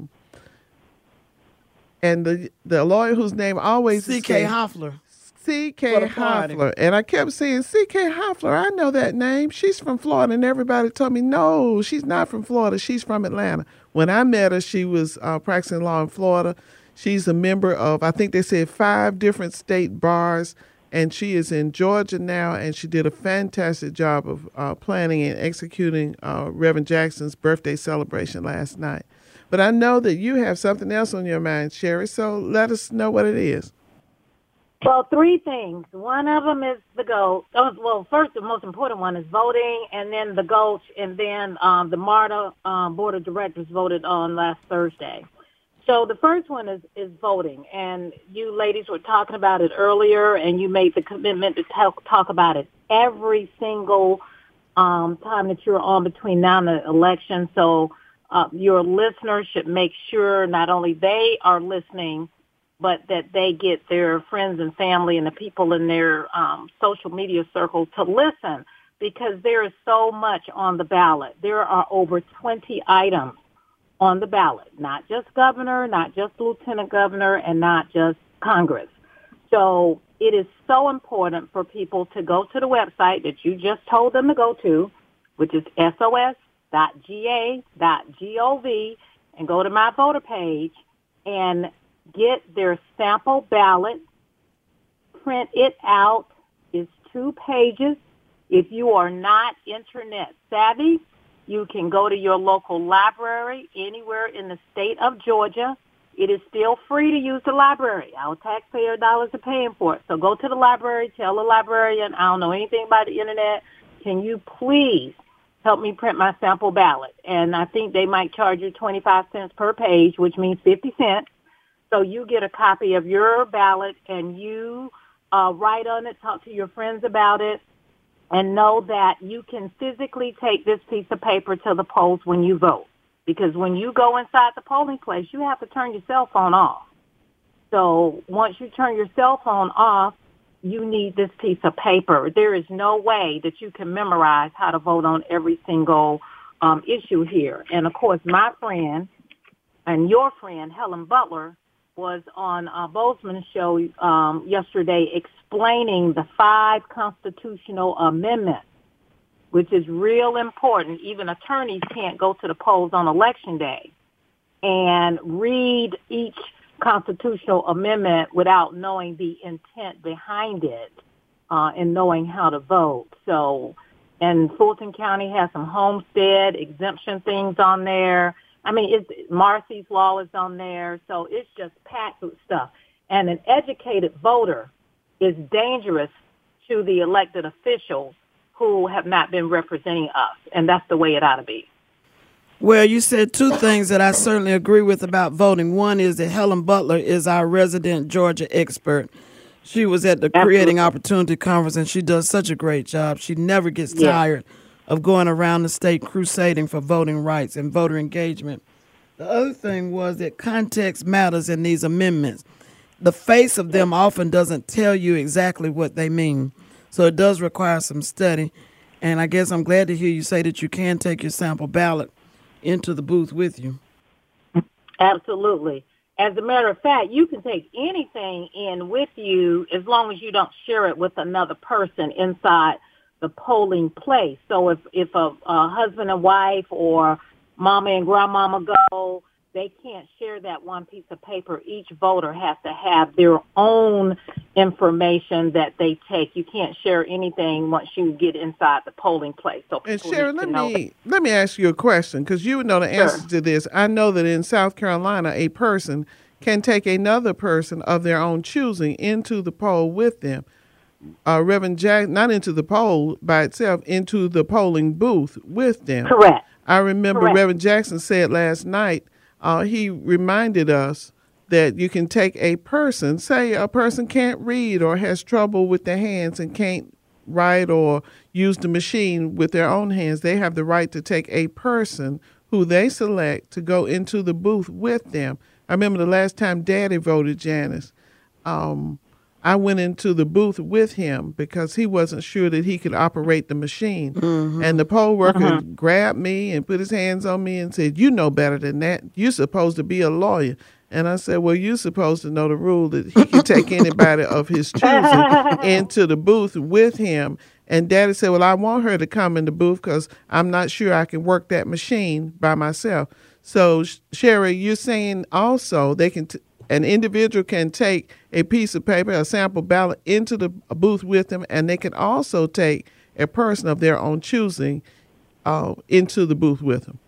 and the lawyer whose name always C.K. Hoffler. C.K. Hoffler. And I kept saying, C.K. Hoffler, I know that name. She's from Florida. And everybody told me, no, she's not from Florida. She's from Atlanta. When I met her, she was practicing law in Florida. She's a member of, I think they said, 5 different state bars. And she is in Georgia now. And she did a fantastic job of planning and executing Reverend Jackson's birthday celebration last night. But I know that you have something else on your mind, Sherry. So let us know what it is. Well, 3 things. One of them is the GOAT. Well, first, the most important one is voting, and then the GOAT, and then the MARTA Board of Directors voted on last Thursday. So the first one is voting, and you ladies were talking about it earlier, and you made the commitment to talk about it every single time that you're on between now and the election. So your listeners should make sure not only they are listening, but that they get their friends and family and the people in their social media circles to listen, because there is so much on the ballot. There are over 20 items on the ballot, not just governor, not just lieutenant governor, and not just Congress. So it is so important for people to go to the website that you just told them to go to, which is sos.ga.gov, and go to my voter page and get their sample ballot, print it out. It's 2 pages. If you are not internet savvy, you can go to your local library anywhere in the state of Georgia. It is still free to use the library. Our taxpayer dollars are paying for it. So go to the library, tell the librarian, I don't know anything about the internet. Can you please help me print my sample ballot? And I think they might charge you 25 cents per page, which means 50 cents. So you get a copy of your ballot and you write on it, talk to your friends about it, and know that you can physically take this piece of paper to the polls when you vote. Because when you go inside the polling place, you have to turn your cell phone off. So once you turn your cell phone off, you need this piece of paper. There is no way that you can memorize how to vote on every single issue here. And, of course, my friend and your friend, Helen Butler, was on Bozeman's show yesterday explaining the 5 constitutional amendments, which is real important. Even attorneys can't go to the polls on Election Day and read each constitutional amendment without knowing the intent behind it and knowing how to vote. So, and Fulton County has some homestead exemption things on there. I mean, Marcy's Law is on there, so it's just packed with stuff. And an educated voter is dangerous to the elected officials who have not been representing us, and that's the way it ought to be. Well, you said two things that I certainly agree with about voting. One is that Helen Butler is our resident Georgia expert. She was at the Creating Opportunity Conference, and she does such a great job. She never gets tired of going around the state crusading for voting rights and voter engagement. The other thing was that context matters in these amendments. The face of them often doesn't tell you exactly what they mean. So it does require some study. And I guess I'm glad to hear you say that you can take your sample ballot into the booth with you. Absolutely. As a matter of fact, you can take anything in with you as long as you don't share it with another person inside the polling place. So if a husband and wife or mama and grandmama go, they can't share that one piece of paper. Each voter has to have their own information that they take. You can't share anything once you get inside the polling place. So and Sherry, let me ask you a question, because you would know the answer to this. I know that in South Carolina, a person can take another person of their own choosing into the poll with them. Reverend Jack, not into the poll by itself, into the polling booth with them. Correct. I remember Reverend Jackson said last night, he reminded us that you can take a person, say a person can't read or has trouble with their hands and can't write or use the machine with their own hands. They have the right to take a person who they select to go into the booth with them. I remember the last time Daddy voted, Janice, I went into the booth with him because he wasn't sure that he could operate the machine. Mm-hmm. And the poll worker grabbed me and put his hands on me and said, "You know better than that. You're supposed to be a lawyer." And I said, "Well, you're supposed to know the rule that he can take anybody of his choosing into the booth with him." And Daddy said, "Well, I want her to come in the booth because I'm not sure I can work that machine by myself." So, Sherry, you're saying also they can an individual can take a piece of paper, a sample ballot, into the booth with them, and they can also take a person of their own choosing into the booth with them.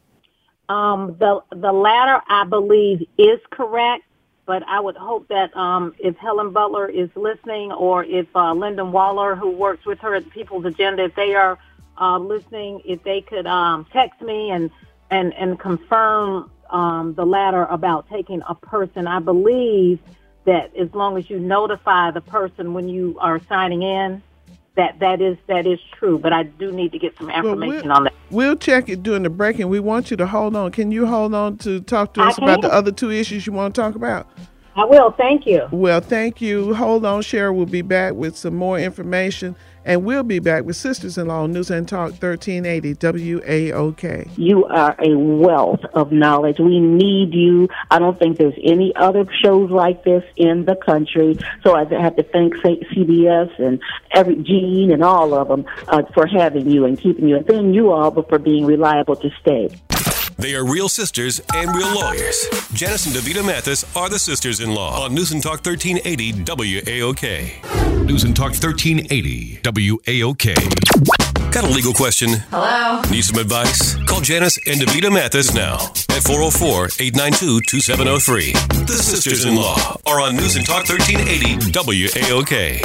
The latter, I believe, is correct, but I would hope that if Helen Butler is listening, or if Lyndon Waller, who works with her at the People's Agenda, if they are listening, if they could text me and confirm the latter about taking a person. I believe that as long as you notify the person when you are signing in, that is true. But I do need to get some information on that. We'll check it during the break, and we want you to hold on. Can you hold on to talk to us about the other two issues you want to talk about? I will. Thank you. Well, thank you. Hold on. Cheryl will be back with some more information, and we'll be back with Sisters-in-Law on News and Talk 1380 WAOK. You are a wealth of knowledge. We need you. I don't think there's any other shows like this in the country. So I have to thank CBS and Gene and all of them for having you and keeping you, and thank you all for being reliable to stay. They are real sisters and real lawyers. Janice and Davita Mathis are the sisters-in-law on News and Talk 1380 WAOK. News and Talk 1380 WAOK. Got a legal question? Hello? Need some advice? Call Janice and Davita Mathis now at 404-892-2703. The sisters-in-law are on News and Talk 1380 WAOK.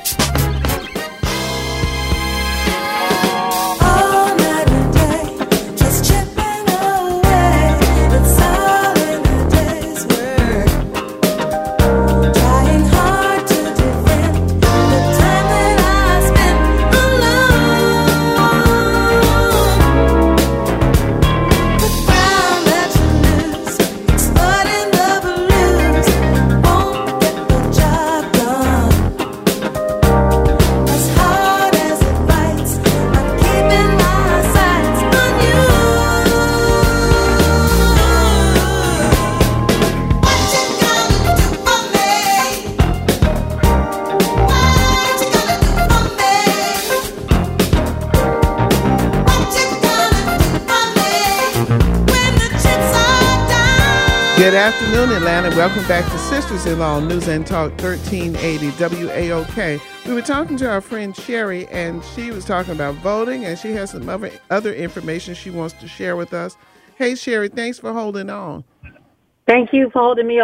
Good afternoon, Atlanta. Welcome back to Sisters-in-Law News and Talk 1380 WAOK. We were talking to our friend Sherry, and she was talking about voting, and she has some other information she wants to share with us. Hey, Sherry, thanks for holding on. Thank you for holding me over.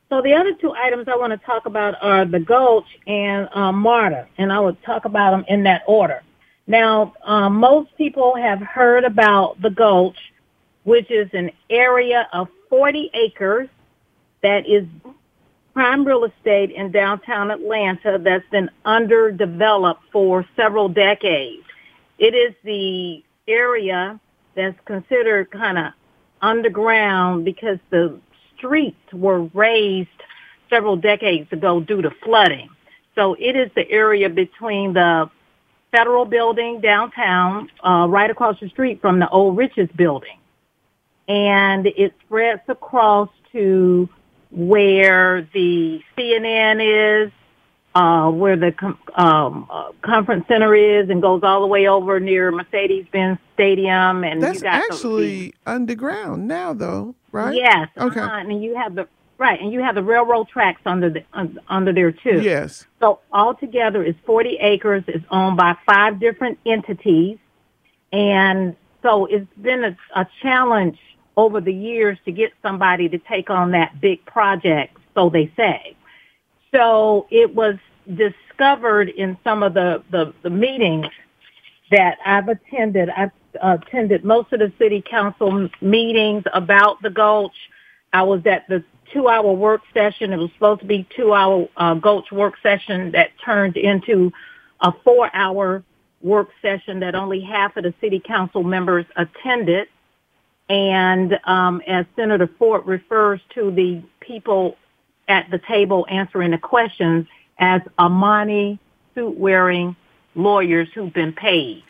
So the other two items I want to talk about are the Gulch and Martyr, and I will talk about them in that order. Now, most people have heard about the Gulch, which is an area of 40 acres that is prime real estate in downtown Atlanta that's been underdeveloped for several decades. It is the area that's considered kind of underground because the streets were raised several decades ago due to flooding. So it is the area between the Federal Building downtown, right across the street from the old Riches Building. And it spreads across to where the CNN is, where the conference center is, and goes all the way over near Mercedes-Benz Stadium. And that's you got actually underground now, though, right? Yes. Okay. And you have the railroad tracks under there too. Yes. So altogether, it's 40 acres. It's owned by 5 different entities, and so it's been a challenge over the years to get somebody to take on that big project, so they say. So it was discovered in some of the meetings that I've attended. I've attended most of the city council meetings about the Gulch. I was at the 2-hour work session. It was supposed to be 2-hour Gulch work session that turned into a 4-hour work session that only half of the city council members attended. And as Senator Ford refers to the people at the table answering the questions as Amani suit-wearing lawyers who've been paid.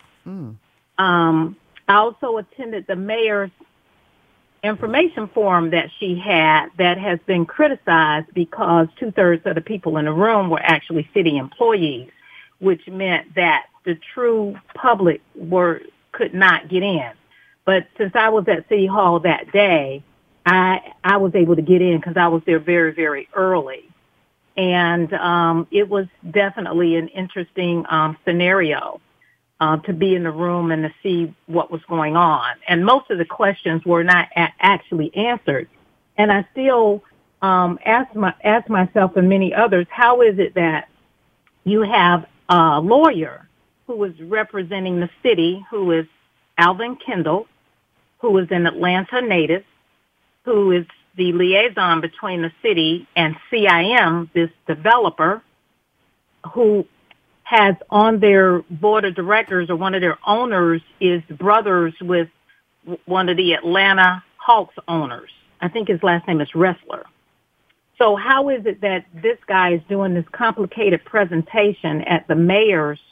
I also attended the mayor's information forum that she had that has been criticized because 2/3 of the people in the room were actually city employees, which meant that the true public could not get in. But since I was at City Hall that day, I was able to get in because I was there very, very early. And it was definitely an interesting scenario to be in the room and to see what was going on. And most of the questions were not actually answered. And I still ask myself and many others, how is it that you have a lawyer who is representing the city, who is Alvin Kendall, who is an Atlanta native, who is the liaison between the city and CIM, this developer, who has on their board of directors, or one of their owners is brothers with one of the Atlanta Hawks owners. I think his last name is Ressler. So how is it that this guy is doing this complicated presentation at the mayor's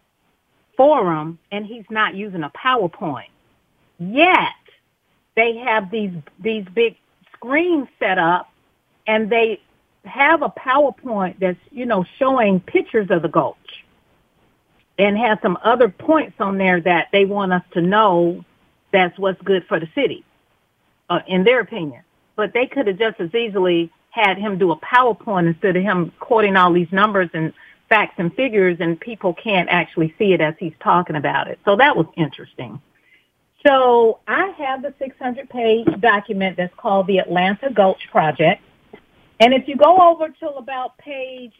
forum and he's not using a PowerPoint? Yet they have these big screens set up, and they have a PowerPoint that's, showing pictures of the Gulch and has some other points on there that they want us to know that's what's good for the city, in their opinion. But they could have just as easily had him do a PowerPoint instead of him quoting all these numbers and facts and figures, and people can't actually see it as he's talking about it. So that was interesting. So I have the 600-page document that's called the Atlanta Gulch Project. And if you go over to about page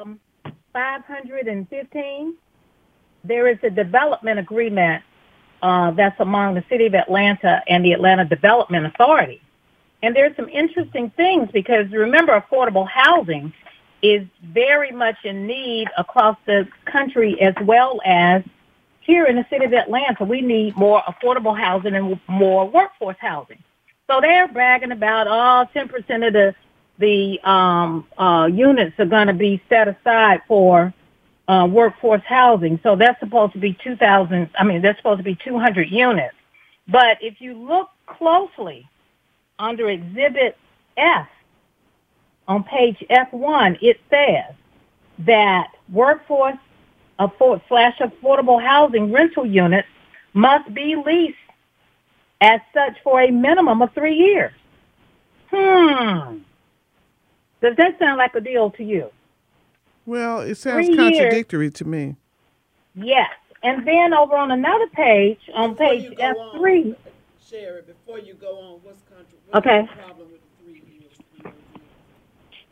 515, there is a development agreement that's among the City of Atlanta and the Atlanta Development Authority. And there's some interesting things because, remember, affordable housing is very much in need across the country as well as here in the city of Atlanta. We need more affordable housing and more workforce housing. So they're bragging about 10% of the units are going to be set aside for workforce housing. So that's supposed to be 200 units. But if you look closely under Exhibit F on page F1, it says that workforce affordable housing rental units must be leased as such for a minimum of 3 years. Does that sound like a deal to you? Well, it sounds contradictory to me. Yes. And then over on another page, on page F3. Sherry, before you go on, what's okay. the problem with the 3 years?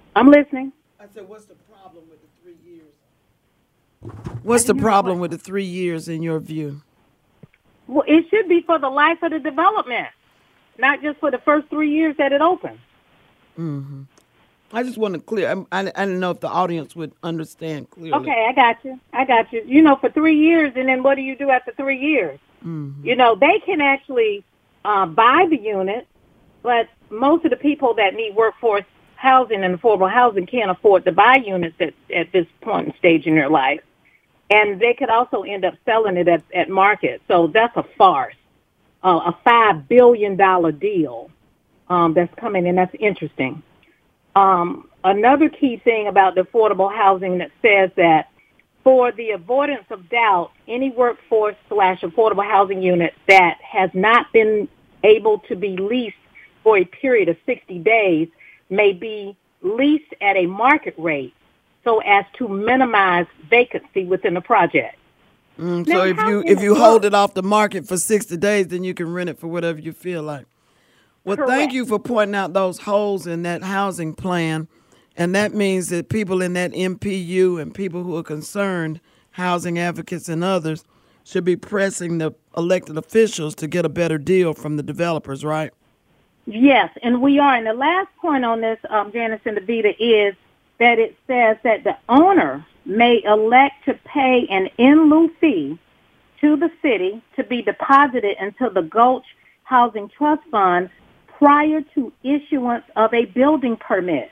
I'm listening. I said, what's the problem with the 3 years? What's the problem with the 3 years in your view? Well, it should be for the life of the development, not just for the first 3 years that it opens. Mm-hmm. I just want to clear. I didn't know if the audience would understand clearly. Okay, I got you. You know, for 3 years, and then what do you do after 3 years? Mm-hmm. You know, they can actually buy the unit, but most of the people that need workforce housing and affordable housing can't afford to buy units at this point in stage in their life. And they could also end up selling it at market. So that's a farce, a $5 billion deal that's coming in. That's interesting. Another key thing about the affordable housing that says that for the avoidance of doubt, any workforce / affordable housing unit that has not been able to be leased for a period of 60 days may be leased at a market rate so as to minimize vacancy within the project. So if you hold it off the market for 60 days, then you can rent it for whatever you feel like. Well, Correct. Thank you for pointing out those holes in that housing plan. And that means that people in that MPU and people who are concerned, housing advocates and others, should be pressing the elected officials to get a better deal from the developers, right? Yes, and we are. And the last point on this, Janice and Davita, is that it says that the owner may elect to pay an in lieu fee to the city to be deposited into the Gulch Housing Trust Fund prior to issuance of a building permit.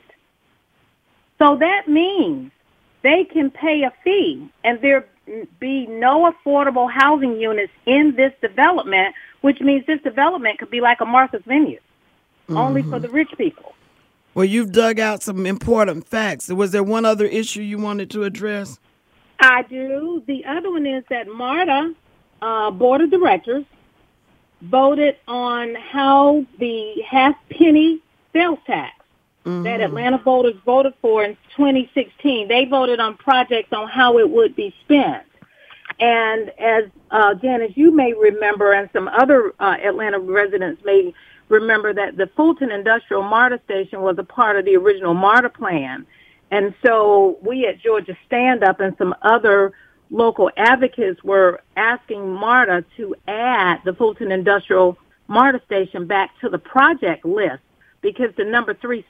So that means they can pay a fee and there be no affordable housing units in this development, which means this development could be like a Martha's Vineyard, only for the rich people. Well, you've dug out some important facts. Was there one other issue you wanted to address? I do. The other one is that MARTA Board of Directors voted on how the half-penny sales tax that Atlanta voters voted for in 2016, they voted on projects on how it would be spent. And as Janice, you may remember, and some other Atlanta residents may remember, that the Fulton Industrial MARTA station was a part of the original MARTA plan. And so we at Georgia Stand Up and some other local advocates were asking MARTA to add the Fulton Industrial MARTA station back to the project list, because the number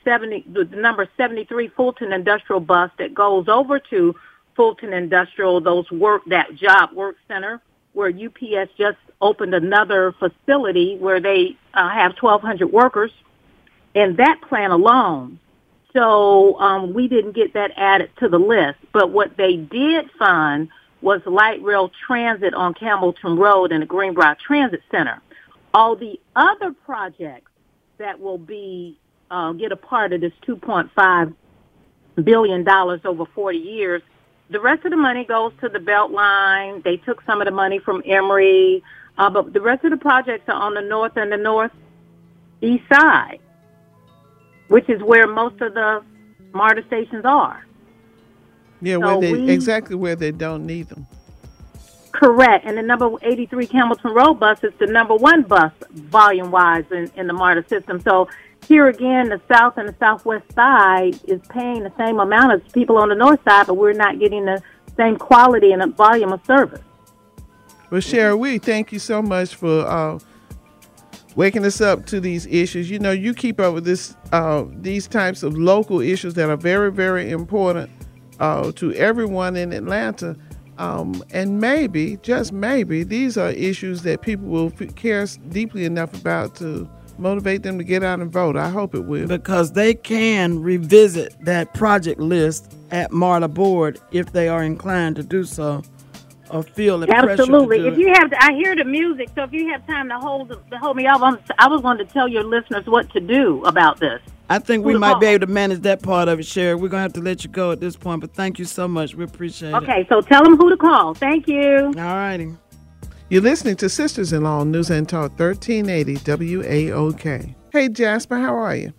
73 Fulton Industrial bus that goes over to Fulton Industrial, that job work center, where UPS just opened another facility where they have 1,200 workers, and that plan alone. So we didn't get that added to the list. But what they did fund was light rail transit on Campbellton Road and the Greenbrier Transit Center. All the other projects that will be get a part of this $2.5 billion over 40 years, the rest of the money goes to the Beltline. They took some of the money from Emory, but the rest of the projects are on the north and the northeast side, which is where most of the MARTA stations are. Yeah, so exactly where they don't need them. Correct. And the number 83 Campbellton Road bus is the number one bus volume-wise in the MARTA system. So here again, the south and the southwest side is paying the same amount as people on the north side, but we're not getting the same quality and volume of service. Well, Sherry, we thank you so much for waking us up to these issues. You know, you keep up with these types of local issues that are very, very important to everyone in Atlanta. And maybe, just maybe, these are issues that people will care deeply enough about to motivate them to get out and vote. I hope it will. Because they can revisit that project list at MARTA board if they are inclined to do so, or feel the pressure to do Absolutely. If you have, I hear the music, so if you have time to hold me up, I was going to tell your listeners what to do about this. I think we might be able to manage that part of it, Sherry. We're going to have to let you go at this point, but thank you so much. We appreciate it. Okay, so tell them who to call. Thank you. All righty. You're listening to Sisters-in-Law on News and Talk 1380 WAOK. Hey, Jasper, how are you?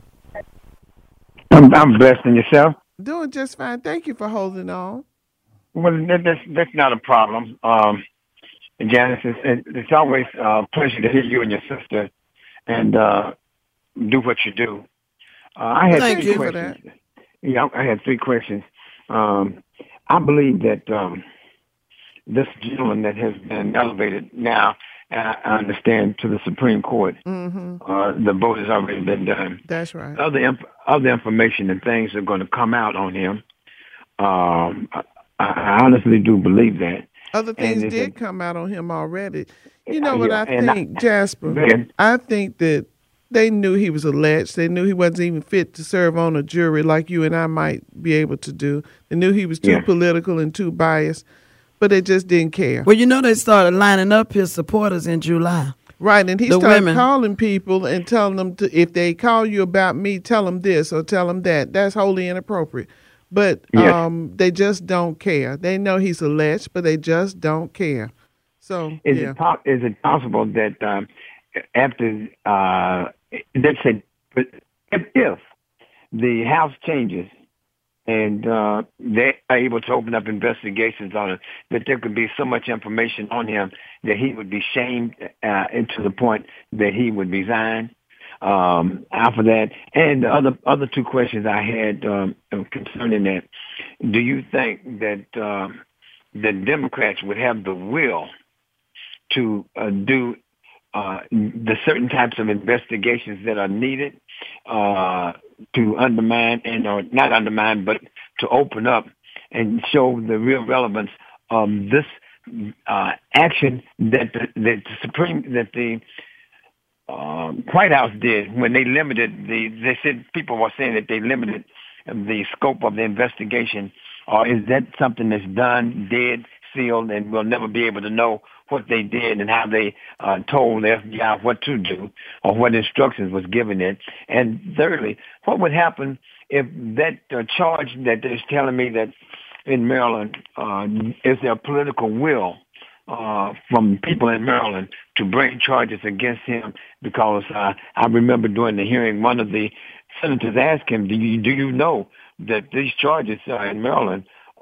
I'm blessed. And yourself? Doing just fine. Thank you for holding on. Well, that's not a problem. Janice, it's always a pleasure to hear you and your sister and do what you do. I had Thank two you questions. for that. Yeah, I had 3 questions. I believe that this gentleman that has been elevated now, I understand, to the Supreme Court, the vote has already been done. That's right. Other information and things are going to come out on him. I honestly do believe that. Other things did come out on him already. You know what I think, Jasper? I think that they knew he was alleged. They knew he wasn't even fit to serve on a jury like you and I might be able to do. They knew he was too political and too biased, but they just didn't care. Well, you know, they started lining up his supporters in July. Right, and he started calling people and telling them, if they call you about me, tell them this or tell them that. That's wholly inappropriate. But they just don't care. They know he's alleged, but they just don't care. So, is it possible that after let's say, if the House changes and they're able to open up investigations on it, that there could be so much information on him that he would be shamed to the point that he would resign? After that, and the other 2 questions I had concerning that, do you think that the Democrats would have the will to do the certain types of investigations that are needed to undermine or not undermine, but to open up and show the real relevance of this action that the White House did when they limited they said people were saying that they limited the scope of the investigation, or is that something that's done, dead, sealed, and we'll never be able to know what they did and how they told the FBI what to do or what instructions was given it? And thirdly, what would happen if that charge that they're telling me that in Maryland, is there a political will from people in Maryland to bring charges against him? Because I remember during the hearing, one of the senators asked him, do you know that these charges in Maryland,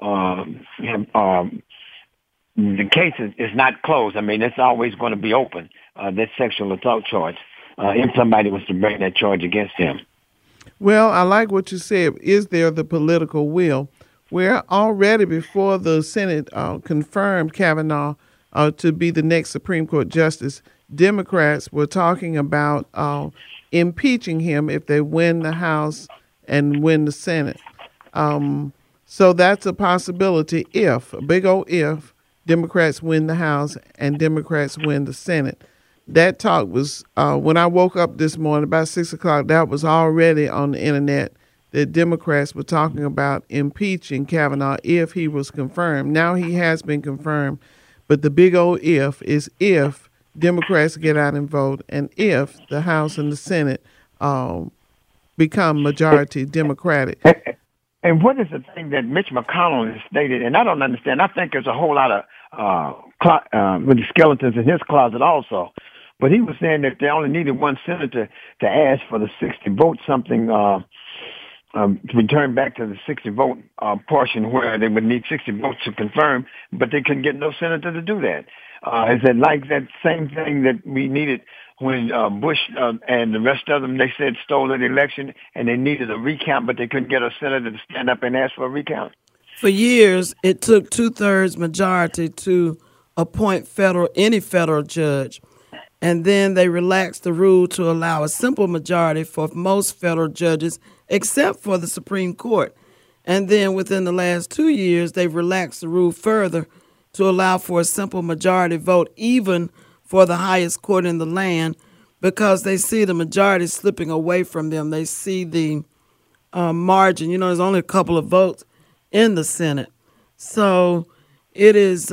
the case is not closed. I mean, it's always going to be open, that sexual assault charge, if somebody was to bring that charge against him. Well, I like what you said. Is there the political will? Where already before the Senate confirmed Kavanaugh to be the next Supreme Court justice, Democrats were talking about impeaching him if they win the House and win the Senate. So that's a possibility if, a big old if, Democrats win the House and Democrats win the Senate. That talk was, when I woke up this morning about 6 o'clock, that was already on the internet, that Democrats were talking about impeaching Kavanaugh if he was confirmed. Now he has been confirmed, but the big old if is if Democrats get out and vote and if the House and the Senate become majority Democratic. And what is the thing that Mitch McConnell has stated, and I don't understand, I think there's a whole lot of with the skeletons in his closet also, but he was saying that they only needed one senator to ask for the 60 vote something, to return back to the 60 vote portion where they would need 60 votes to confirm, but they couldn't get no senator to do that. Is it like that same thing that we needed when Bush and the rest of them, they said, stole an election and they needed a recount, but they couldn't get a senator to stand up and ask for a recount? For years, it took 2/3 majority to appoint any federal judge. And then they relaxed the rule to allow a simple majority for most federal judges, except for the Supreme Court. And then within the last 2 years, they've relaxed the rule further to allow for a simple majority vote, even for the highest court in the land, because they see the majority slipping away from them. They see the margin. You know, there's only a couple of votes in the Senate. So it is,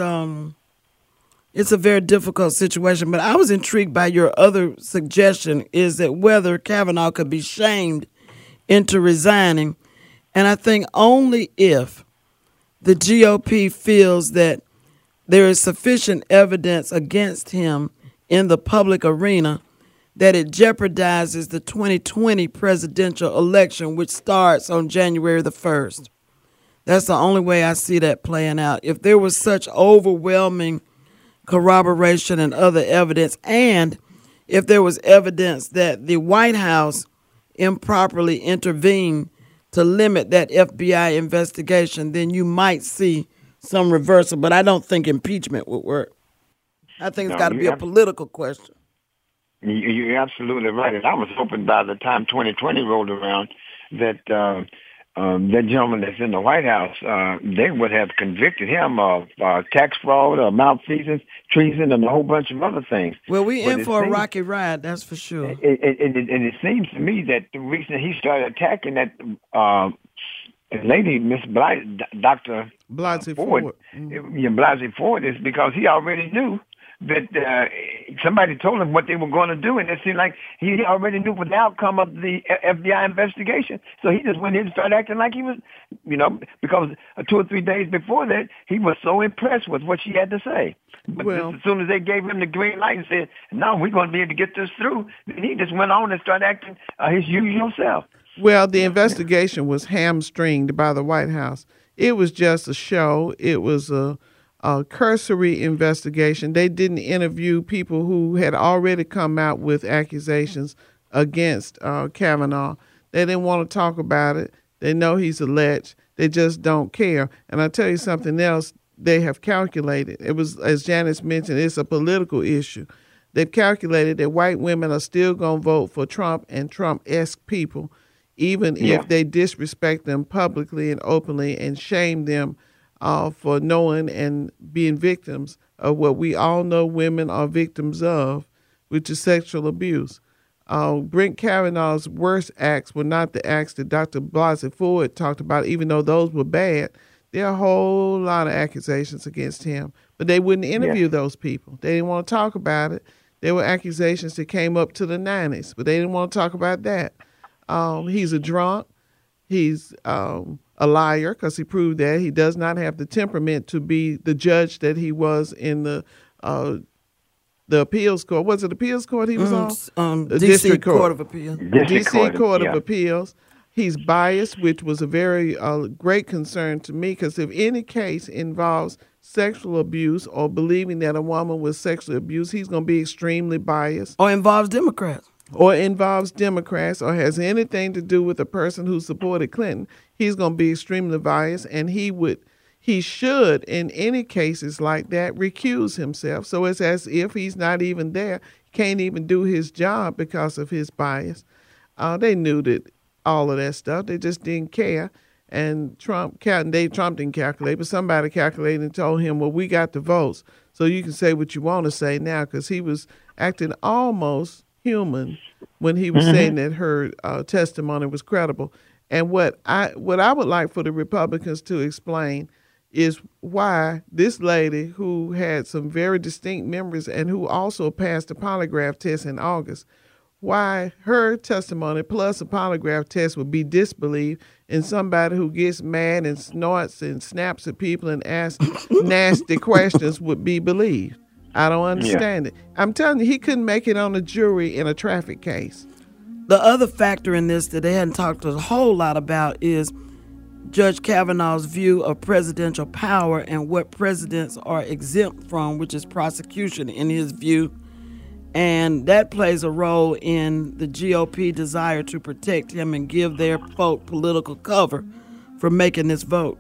it's a very difficult situation. But I was intrigued by your other suggestion, is that whether Kavanaugh could be shamed into resigning. And I think only if the GOP feels that there is sufficient evidence against him in the public arena that it jeopardizes the 2020 presidential election, which starts on January the 1st. That's the only way I see that playing out. If there was such overwhelming corroboration and other evidence, and if there was evidence that the White House improperly intervened to limit that FBI investigation, then you might see some reversal. But I don't think impeachment would work. I think it's got to be a political question. You're absolutely right. And I was hoping by the time 2020 rolled around that that gentleman that's in the White House, they would have convicted him of tax fraud, malfeasance, treason, and a whole bunch of other things. Well, we in for a rocky ride, that's for sure. And it seems to me that the reason he started attacking that lady, Miss Dr. Blasey Ford, Blasey Ford, is because he already knew that somebody told him what they were going to do, and it seemed like he already knew what the outcome of the FBI investigation. So he just went in and started acting like he was, because 2 or 3 days before that, he was so impressed with what she had to say. But as soon as they gave him the green light and said, no, we're going to be able to get this through, then he just went on and started acting his usual self. Well, the investigation was hamstringed by the White House. It was just a show. It was a cursory investigation. They didn't interview people who had already come out with accusations against Kavanaugh. They didn't want to talk about it. They know he's alleged. They just don't care. And I'll tell you something else they have calculated. It was, as Janice mentioned, it's a political issue. They've calculated that white women are still going to vote for Trump and Trump-esque people, even if they disrespect them publicly and openly and shame them for knowing and being victims of what we all know women are victims of, which is sexual abuse. Brett Kavanaugh's worst acts were not the acts that Dr. Blasey Ford talked about, even though those were bad. There are a whole lot of accusations against him, but they wouldn't interview those people. They didn't want to talk about it. There were accusations that came up to the 90s, but they didn't want to talk about that. He's a drunk. He's a liar because he proved that. He does not have the temperament to be the judge that he was in the appeals court. Was it appeals court he was on? The District Court of Appeals. D.C. Court of Appeals. He's biased, which was a very great concern to me, because if any case involves sexual abuse or believing that a woman was sexually abused, he's going to be extremely biased. Or involves Democrats. Or has anything to do with a person who supported Clinton, he's going to be extremely biased, and he should, in any cases like that, recuse himself. So it's as if he's not even there, can't even do his job because of his bias. They knew that all of that stuff. They just didn't care. And Trump didn't calculate, but somebody calculated and told him, well, we got the votes, so you can say what you want to say now, because he was acting almost human when he was saying that her testimony was credible. And what I would like for the Republicans to explain is why this lady, who had some very distinct memories and who also passed a polygraph test in August, why her testimony plus a polygraph test would be disbelieved, and somebody who gets mad and snorts and snaps at people and asks nasty questions would be believed. I don't understand it. I'm telling you, he couldn't make it on a jury in a traffic case. The other factor in this that they hadn't talked a whole lot about is Judge Kavanaugh's view of presidential power and what presidents are exempt from, which is prosecution in his view. And that plays a role in the GOP desire to protect him and give their folk political cover for making this vote.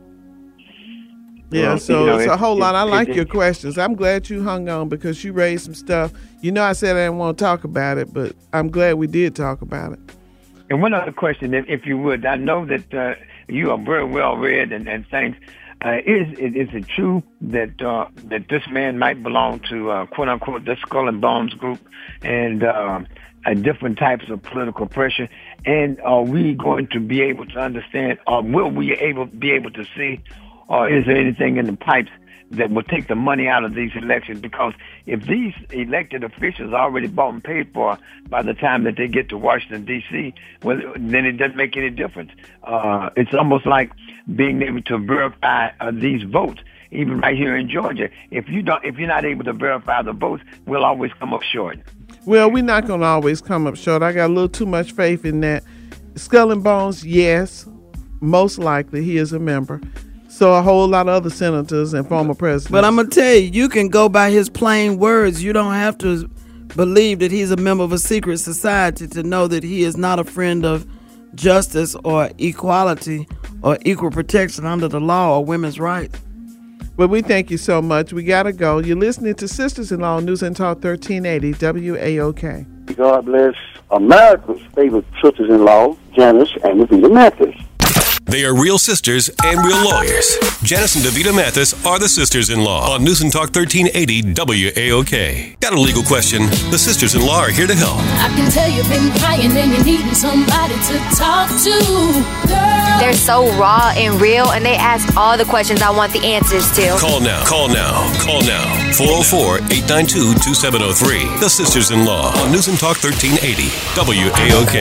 Yeah, so it's a whole lot. I like your questions. I'm glad you hung on because you raised some stuff. I said I didn't want to talk about it, but I'm glad we did talk about it. And one other question, if you would. I know that you are very well read and things. Is it true that that this man might belong to quote unquote the Skull and Bones group and different types of political pressure? And are we going to be able to understand, or will we be able to see, or is there anything in the pipes that will take the money out of these elections? Because if these elected officials are already bought and paid for by the time that they get to Washington, D.C., well, then it doesn't make any difference. It's almost like being able to verify these votes, even right here in Georgia. If you're not able to verify the votes, we'll always come up short. Well, we're not going to always come up short. I got a little too much faith in that. Skull and Bones, yes, most likely he is a member. So a whole lot of other senators and former presidents. But I'm going to tell you, you can go by his plain words. You don't have to believe that he's a member of a secret society to know that he is not a friend of justice or equality or equal protection under the law or women's rights. Well, we thank you so much. We got to go. You're listening to Sisters-in-Law News and Talk 1380 WAOK. God bless America's favorite sisters-in-law, Janice and Davita Mathis. They are real sisters and real lawyers. Janice and Davita Mathis are the sisters-in-law on News and Talk 1380 WAOK. Got a legal question? The sisters-in-law are here to help. I can tell you've been crying and you're needing somebody to talk to. Girl. They're so raw and real, and they ask all the questions I want the answers to. Call now. 404-892-2703. The sisters-in-law on News and Talk 1380 WAOK.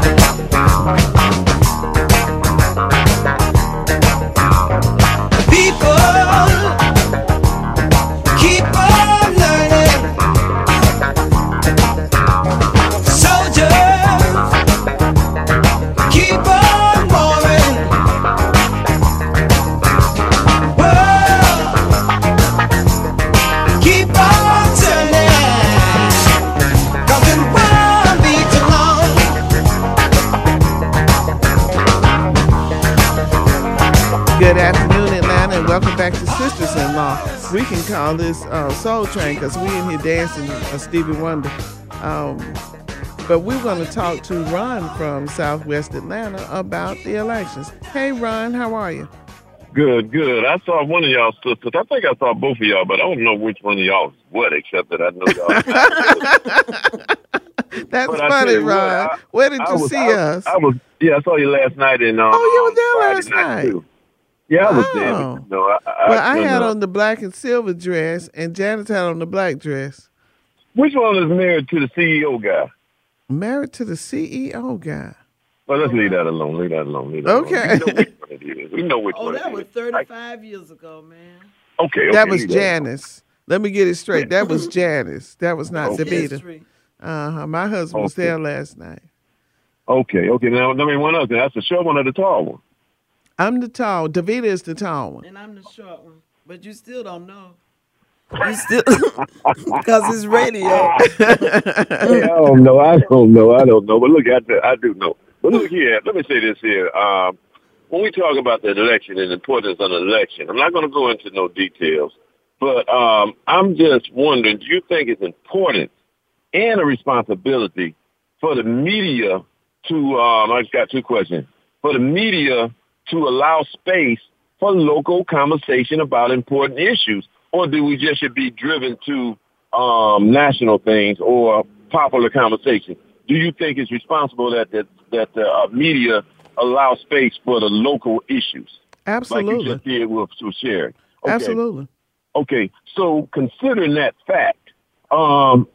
Good afternoon, Atlanta, and welcome back to Sisters-in-Law. We can call this Soul Train because we in here dancing Stevie Wonder. But we're going to talk to Ron from Southwest Atlanta about the elections. Hey, Ron, how are you? Good. I saw one of y'all sisters. I think I saw both of y'all, but I don't know which one of y'all was what, except that I know y'all. That's funny, Ron. Where did you see us? I saw you last night in. You were there last night. Too. Yeah, I was there. No, I had on the black and silver dress, and Janice had on the black dress. Which one is married to the CEO guy? Married to the CEO guy. Well, let's leave that alone. Okay. We know which one. Oh, that was 35 years ago, man. Okay. That was Janice. Let me get it straight. That was Janice. That was not Davita. My husband was there last night. Okay. Now, let me one other thing. That's the short one or the tall one? I'm the tall. Davita is the tall one. And I'm the short one. But you still don't know. You still, because it's radio. Hey, I don't know. But look, I do know. But look here, let me say this here. When we talk about the election and the importance of an election, I'm not going to go into no details, but I'm just wondering, do you think it's important and a responsibility for the media to, I just got two questions, for the media to allow space for local conversation about important issues? Or do we just should be driven to national things or popular conversation? Do you think it's responsible that the media allow space for the local issues? Absolutely. Like you just did with Sharon. Okay. Absolutely. Okay. So considering that fact, I'm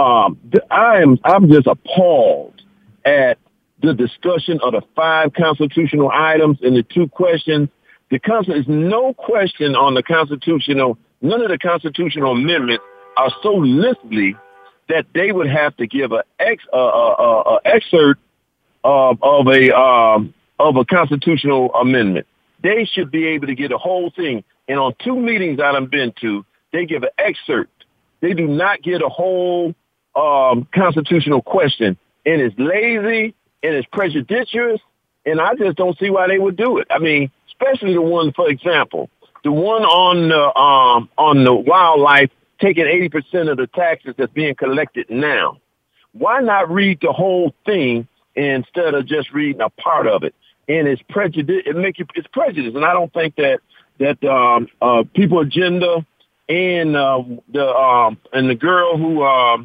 just appalled at the discussion of the 5 constitutional items and the 2 questions. There's no question on the constitutional. None of the constitutional amendments are so listly that they would have to give an excerpt of a constitutional amendment. They should be able to get a whole thing. And on 2 meetings that I've been to, they give an excerpt. They do not get a whole constitutional question. And it's lazy and it's prejudicial. And I just don't see why they would do it. I mean, especially the one, for example, the one on the wildlife taking 80% of the taxes that's being collected now. Why not read the whole thing instead of just reading a part of it? And it's prejudice. It's prejudice, and I don't think that People Agenda and the girl who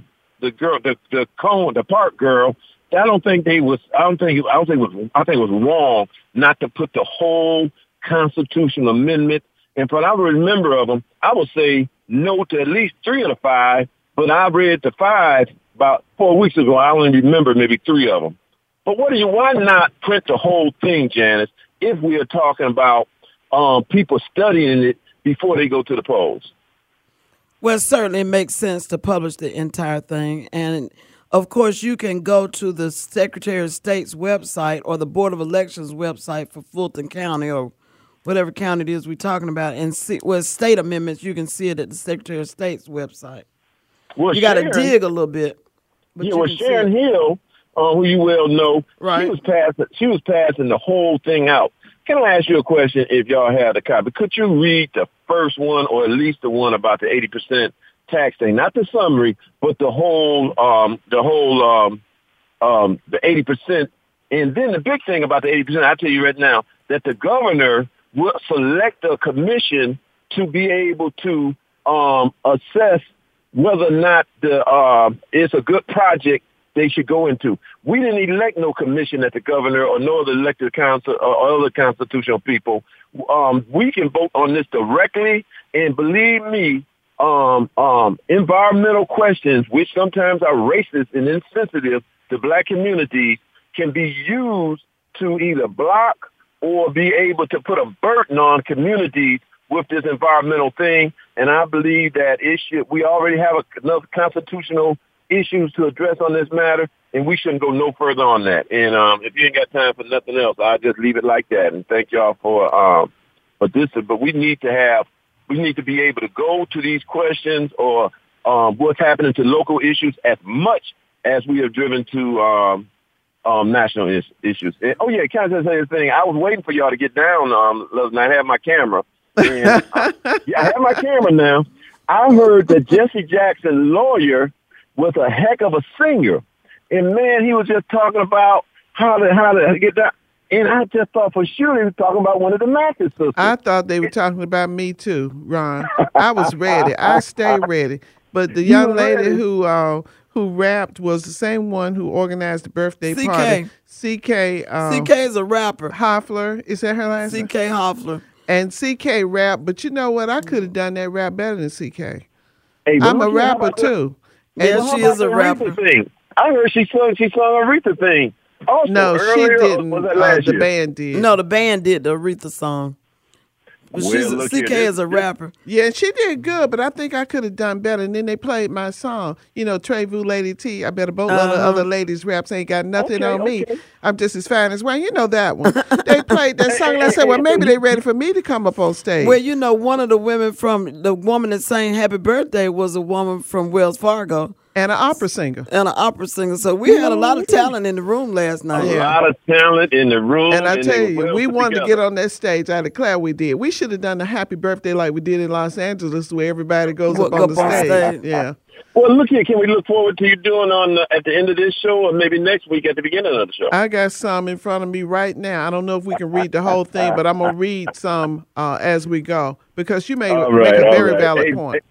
the park girl. I think it was wrong not to put the whole constitutional amendment. And from what I remember of them, I would say no to at least 3 of the 5. But I read the 5 about 4 weeks ago. I only remember maybe 3 of them. But why not print the whole thing, Janice, if we are talking about people studying it before they go to the polls? Well, it certainly makes sense to publish the entire thing. And, of course, you can go to the Secretary of State's website or the Board of Elections website for Fulton County or whatever county it is we're talking about, and see, state amendments, you can see it at the Secretary of State's website. Well, you got to dig a little bit. Sharon Hill who you well know, right. She was passing the whole thing out. Can I ask you a question if y'all have the copy? Could you read the first one or at least the one about the 80% tax thing? Not the summary, but the 80%. And then the big thing about the 80%, I'll tell you right now, that the governor will select a commission to be able to assess whether or not it's a good project they should go into. We didn't elect no commission at the governor or no other elected council or other constitutional people. We can vote on this directly, and believe me, environmental questions, which sometimes are racist and insensitive to black communities, can be used to either block or be able to put a burden on communities with this environmental thing. And I believe that we already have enough constitutional issues to address on this matter, and we shouldn't go no further on that. And if you ain't got time for nothing else, I'll just leave it like that. And thank y'all for this. But we need to be able to go to these questions or what's happening to local issues as much as we have driven to national issues. And, can I just say this thing? I was waiting for y'all to get down last night. I had my camera. And, I have my camera now. I heard that Jesse Jackson, lawyer, was a heck of a singer. And, man, he was just talking about how to get down. And I just thought for sure he was talking about one of the Mathis sisters. I thought they were talking about me, too, Ron. I was ready. I stay ready. But the young lady who rapped was the same one who organized the birthday party. CK. CK is a rapper. Hoffler. Is that her last name? CK Hoffler. And CK rap, but you know what? I could have done that rap better than CK. Hey, I'm a rapper, too. Yeah, she is a rapper. Thing? I heard she sung Aretha thing. Also, no, she didn't. The band did. No, the band did the Aretha song. But CK is a rapper. Yeah, she did good, but I think I could have done better. And then they played my song. You know, Trevu Lady T. I bet a boatload of other ladies' raps ain't got nothing on me. I'm just as fine as well. You know that one. They played that song and I said, well, maybe they ready for me to come up on stage. Well, you know, one of the women the woman that sang Happy Birthday was a woman from Wells Fargo. And an opera singer. So we had a lot of talent in the room last night. A lot of talent in the room. And I tell you, we wanted to get on that stage. I declare we did. We should have done the happy birthday like we did in Los Angeles where everybody goes up on the stage. Yeah. Well, look here. Can we look forward to you doing at the end of this show or maybe next week at the beginning of the show? I got some in front of me right now. I don't know if we can read the whole thing, but I'm going to read some as we go because you make a very valid point.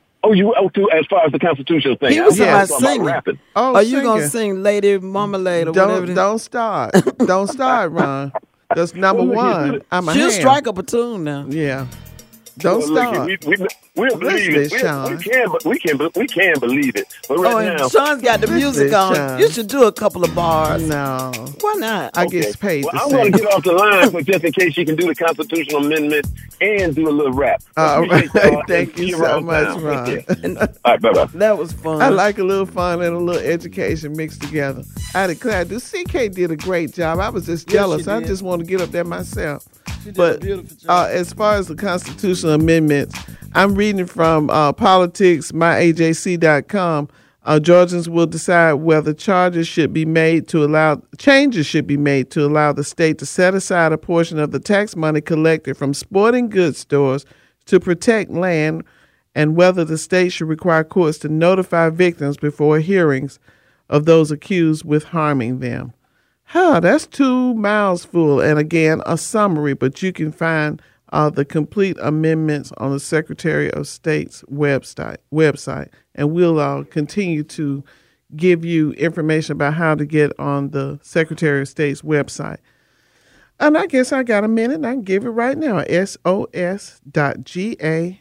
As far as the constitutional thing. He was singing. Rapping. Are you going to sing Lady Marmalade or whatever? Don't start. Don't start, Ron. That's number one. She'll strike up a tune now. Yeah. Don't start. We'll believe it. We can believe it. But now, Sean's got the music on. Sean. You should do a couple of bars. No. Why not? I get paid to I'm sing. going to get off the line for just in case she can do the constitutional amendment and do a little rap. All right. Thank you so much, Ron. All right, bye-bye. That was fun. I like a little fun and a little education mixed together. I declare, CK did a great job. I was just jealous. I just want to get up there myself. But as far as the constitutional amendments, I'm reading from politics, myajc.com. Georgians will decide whether changes should be made to allow the state to set aside a portion of the tax money collected from sporting goods stores to protect land, and whether the state should require courts to notify victims before hearings of those accused with harming them. That's 2 mouthfuls, and again, a summary, but you can find the complete amendments on the Secretary of State's website, and we'll continue to give you information about how to get on the Secretary of State's website. And I guess I got a minute, and I can give it right now, sos.ga.gov.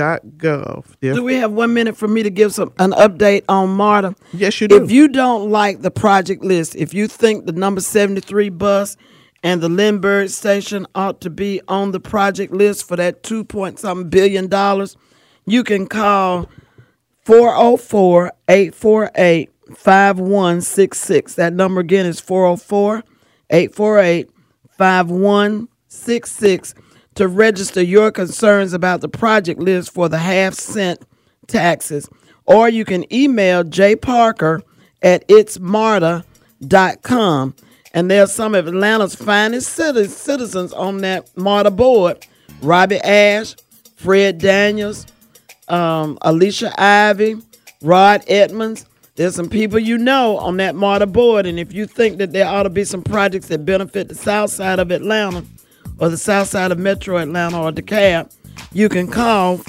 Do we have 1 minute for me to give an update on MARTA? Yes, you do. If you don't like the project list, if you think the number 73 bus and the Lindbergh station ought to be on the project list for that $2.something billion, you can call 404-848-5166. That number again is 404-848-5166 to register your concerns about the project list for the half-cent taxes. Or you can email jparker@itsmarta.com martyboard.com. And there's some of Atlanta's finest citizens on that martyr board. Robbie Ash, Fred Daniels, Alicia Ivy, Rod Edmonds. There's some people you know on that martyr board. And if you think that there ought to be some projects that benefit the south side of Atlanta or the south side of Metro Atlanta or DeKalb, you can call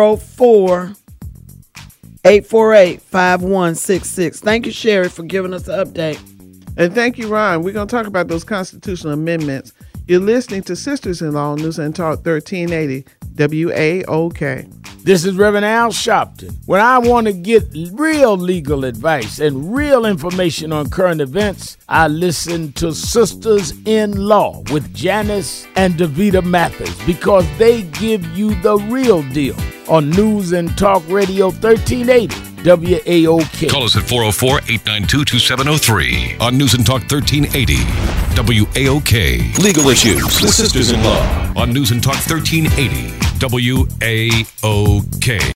404-848-5166. Thank you, Sherry, for giving us the update. And thank you, Ron. We're going to talk about those constitutional amendments. You're listening to Sisters-in-Law News and Talk 1380 WAOK. This is Reverend Al Sharpton. When I want to get real legal advice and real information on current events, I listen to Sisters-in-Law with Janice and Davita Mathis because they give you the real deal on News and Talk Radio 1380 WAOK. Call us at 404-892-2703 on News and Talk 1380 WAOK. Legal issues with Sisters-in-Law on News and Talk 1380 WAOK.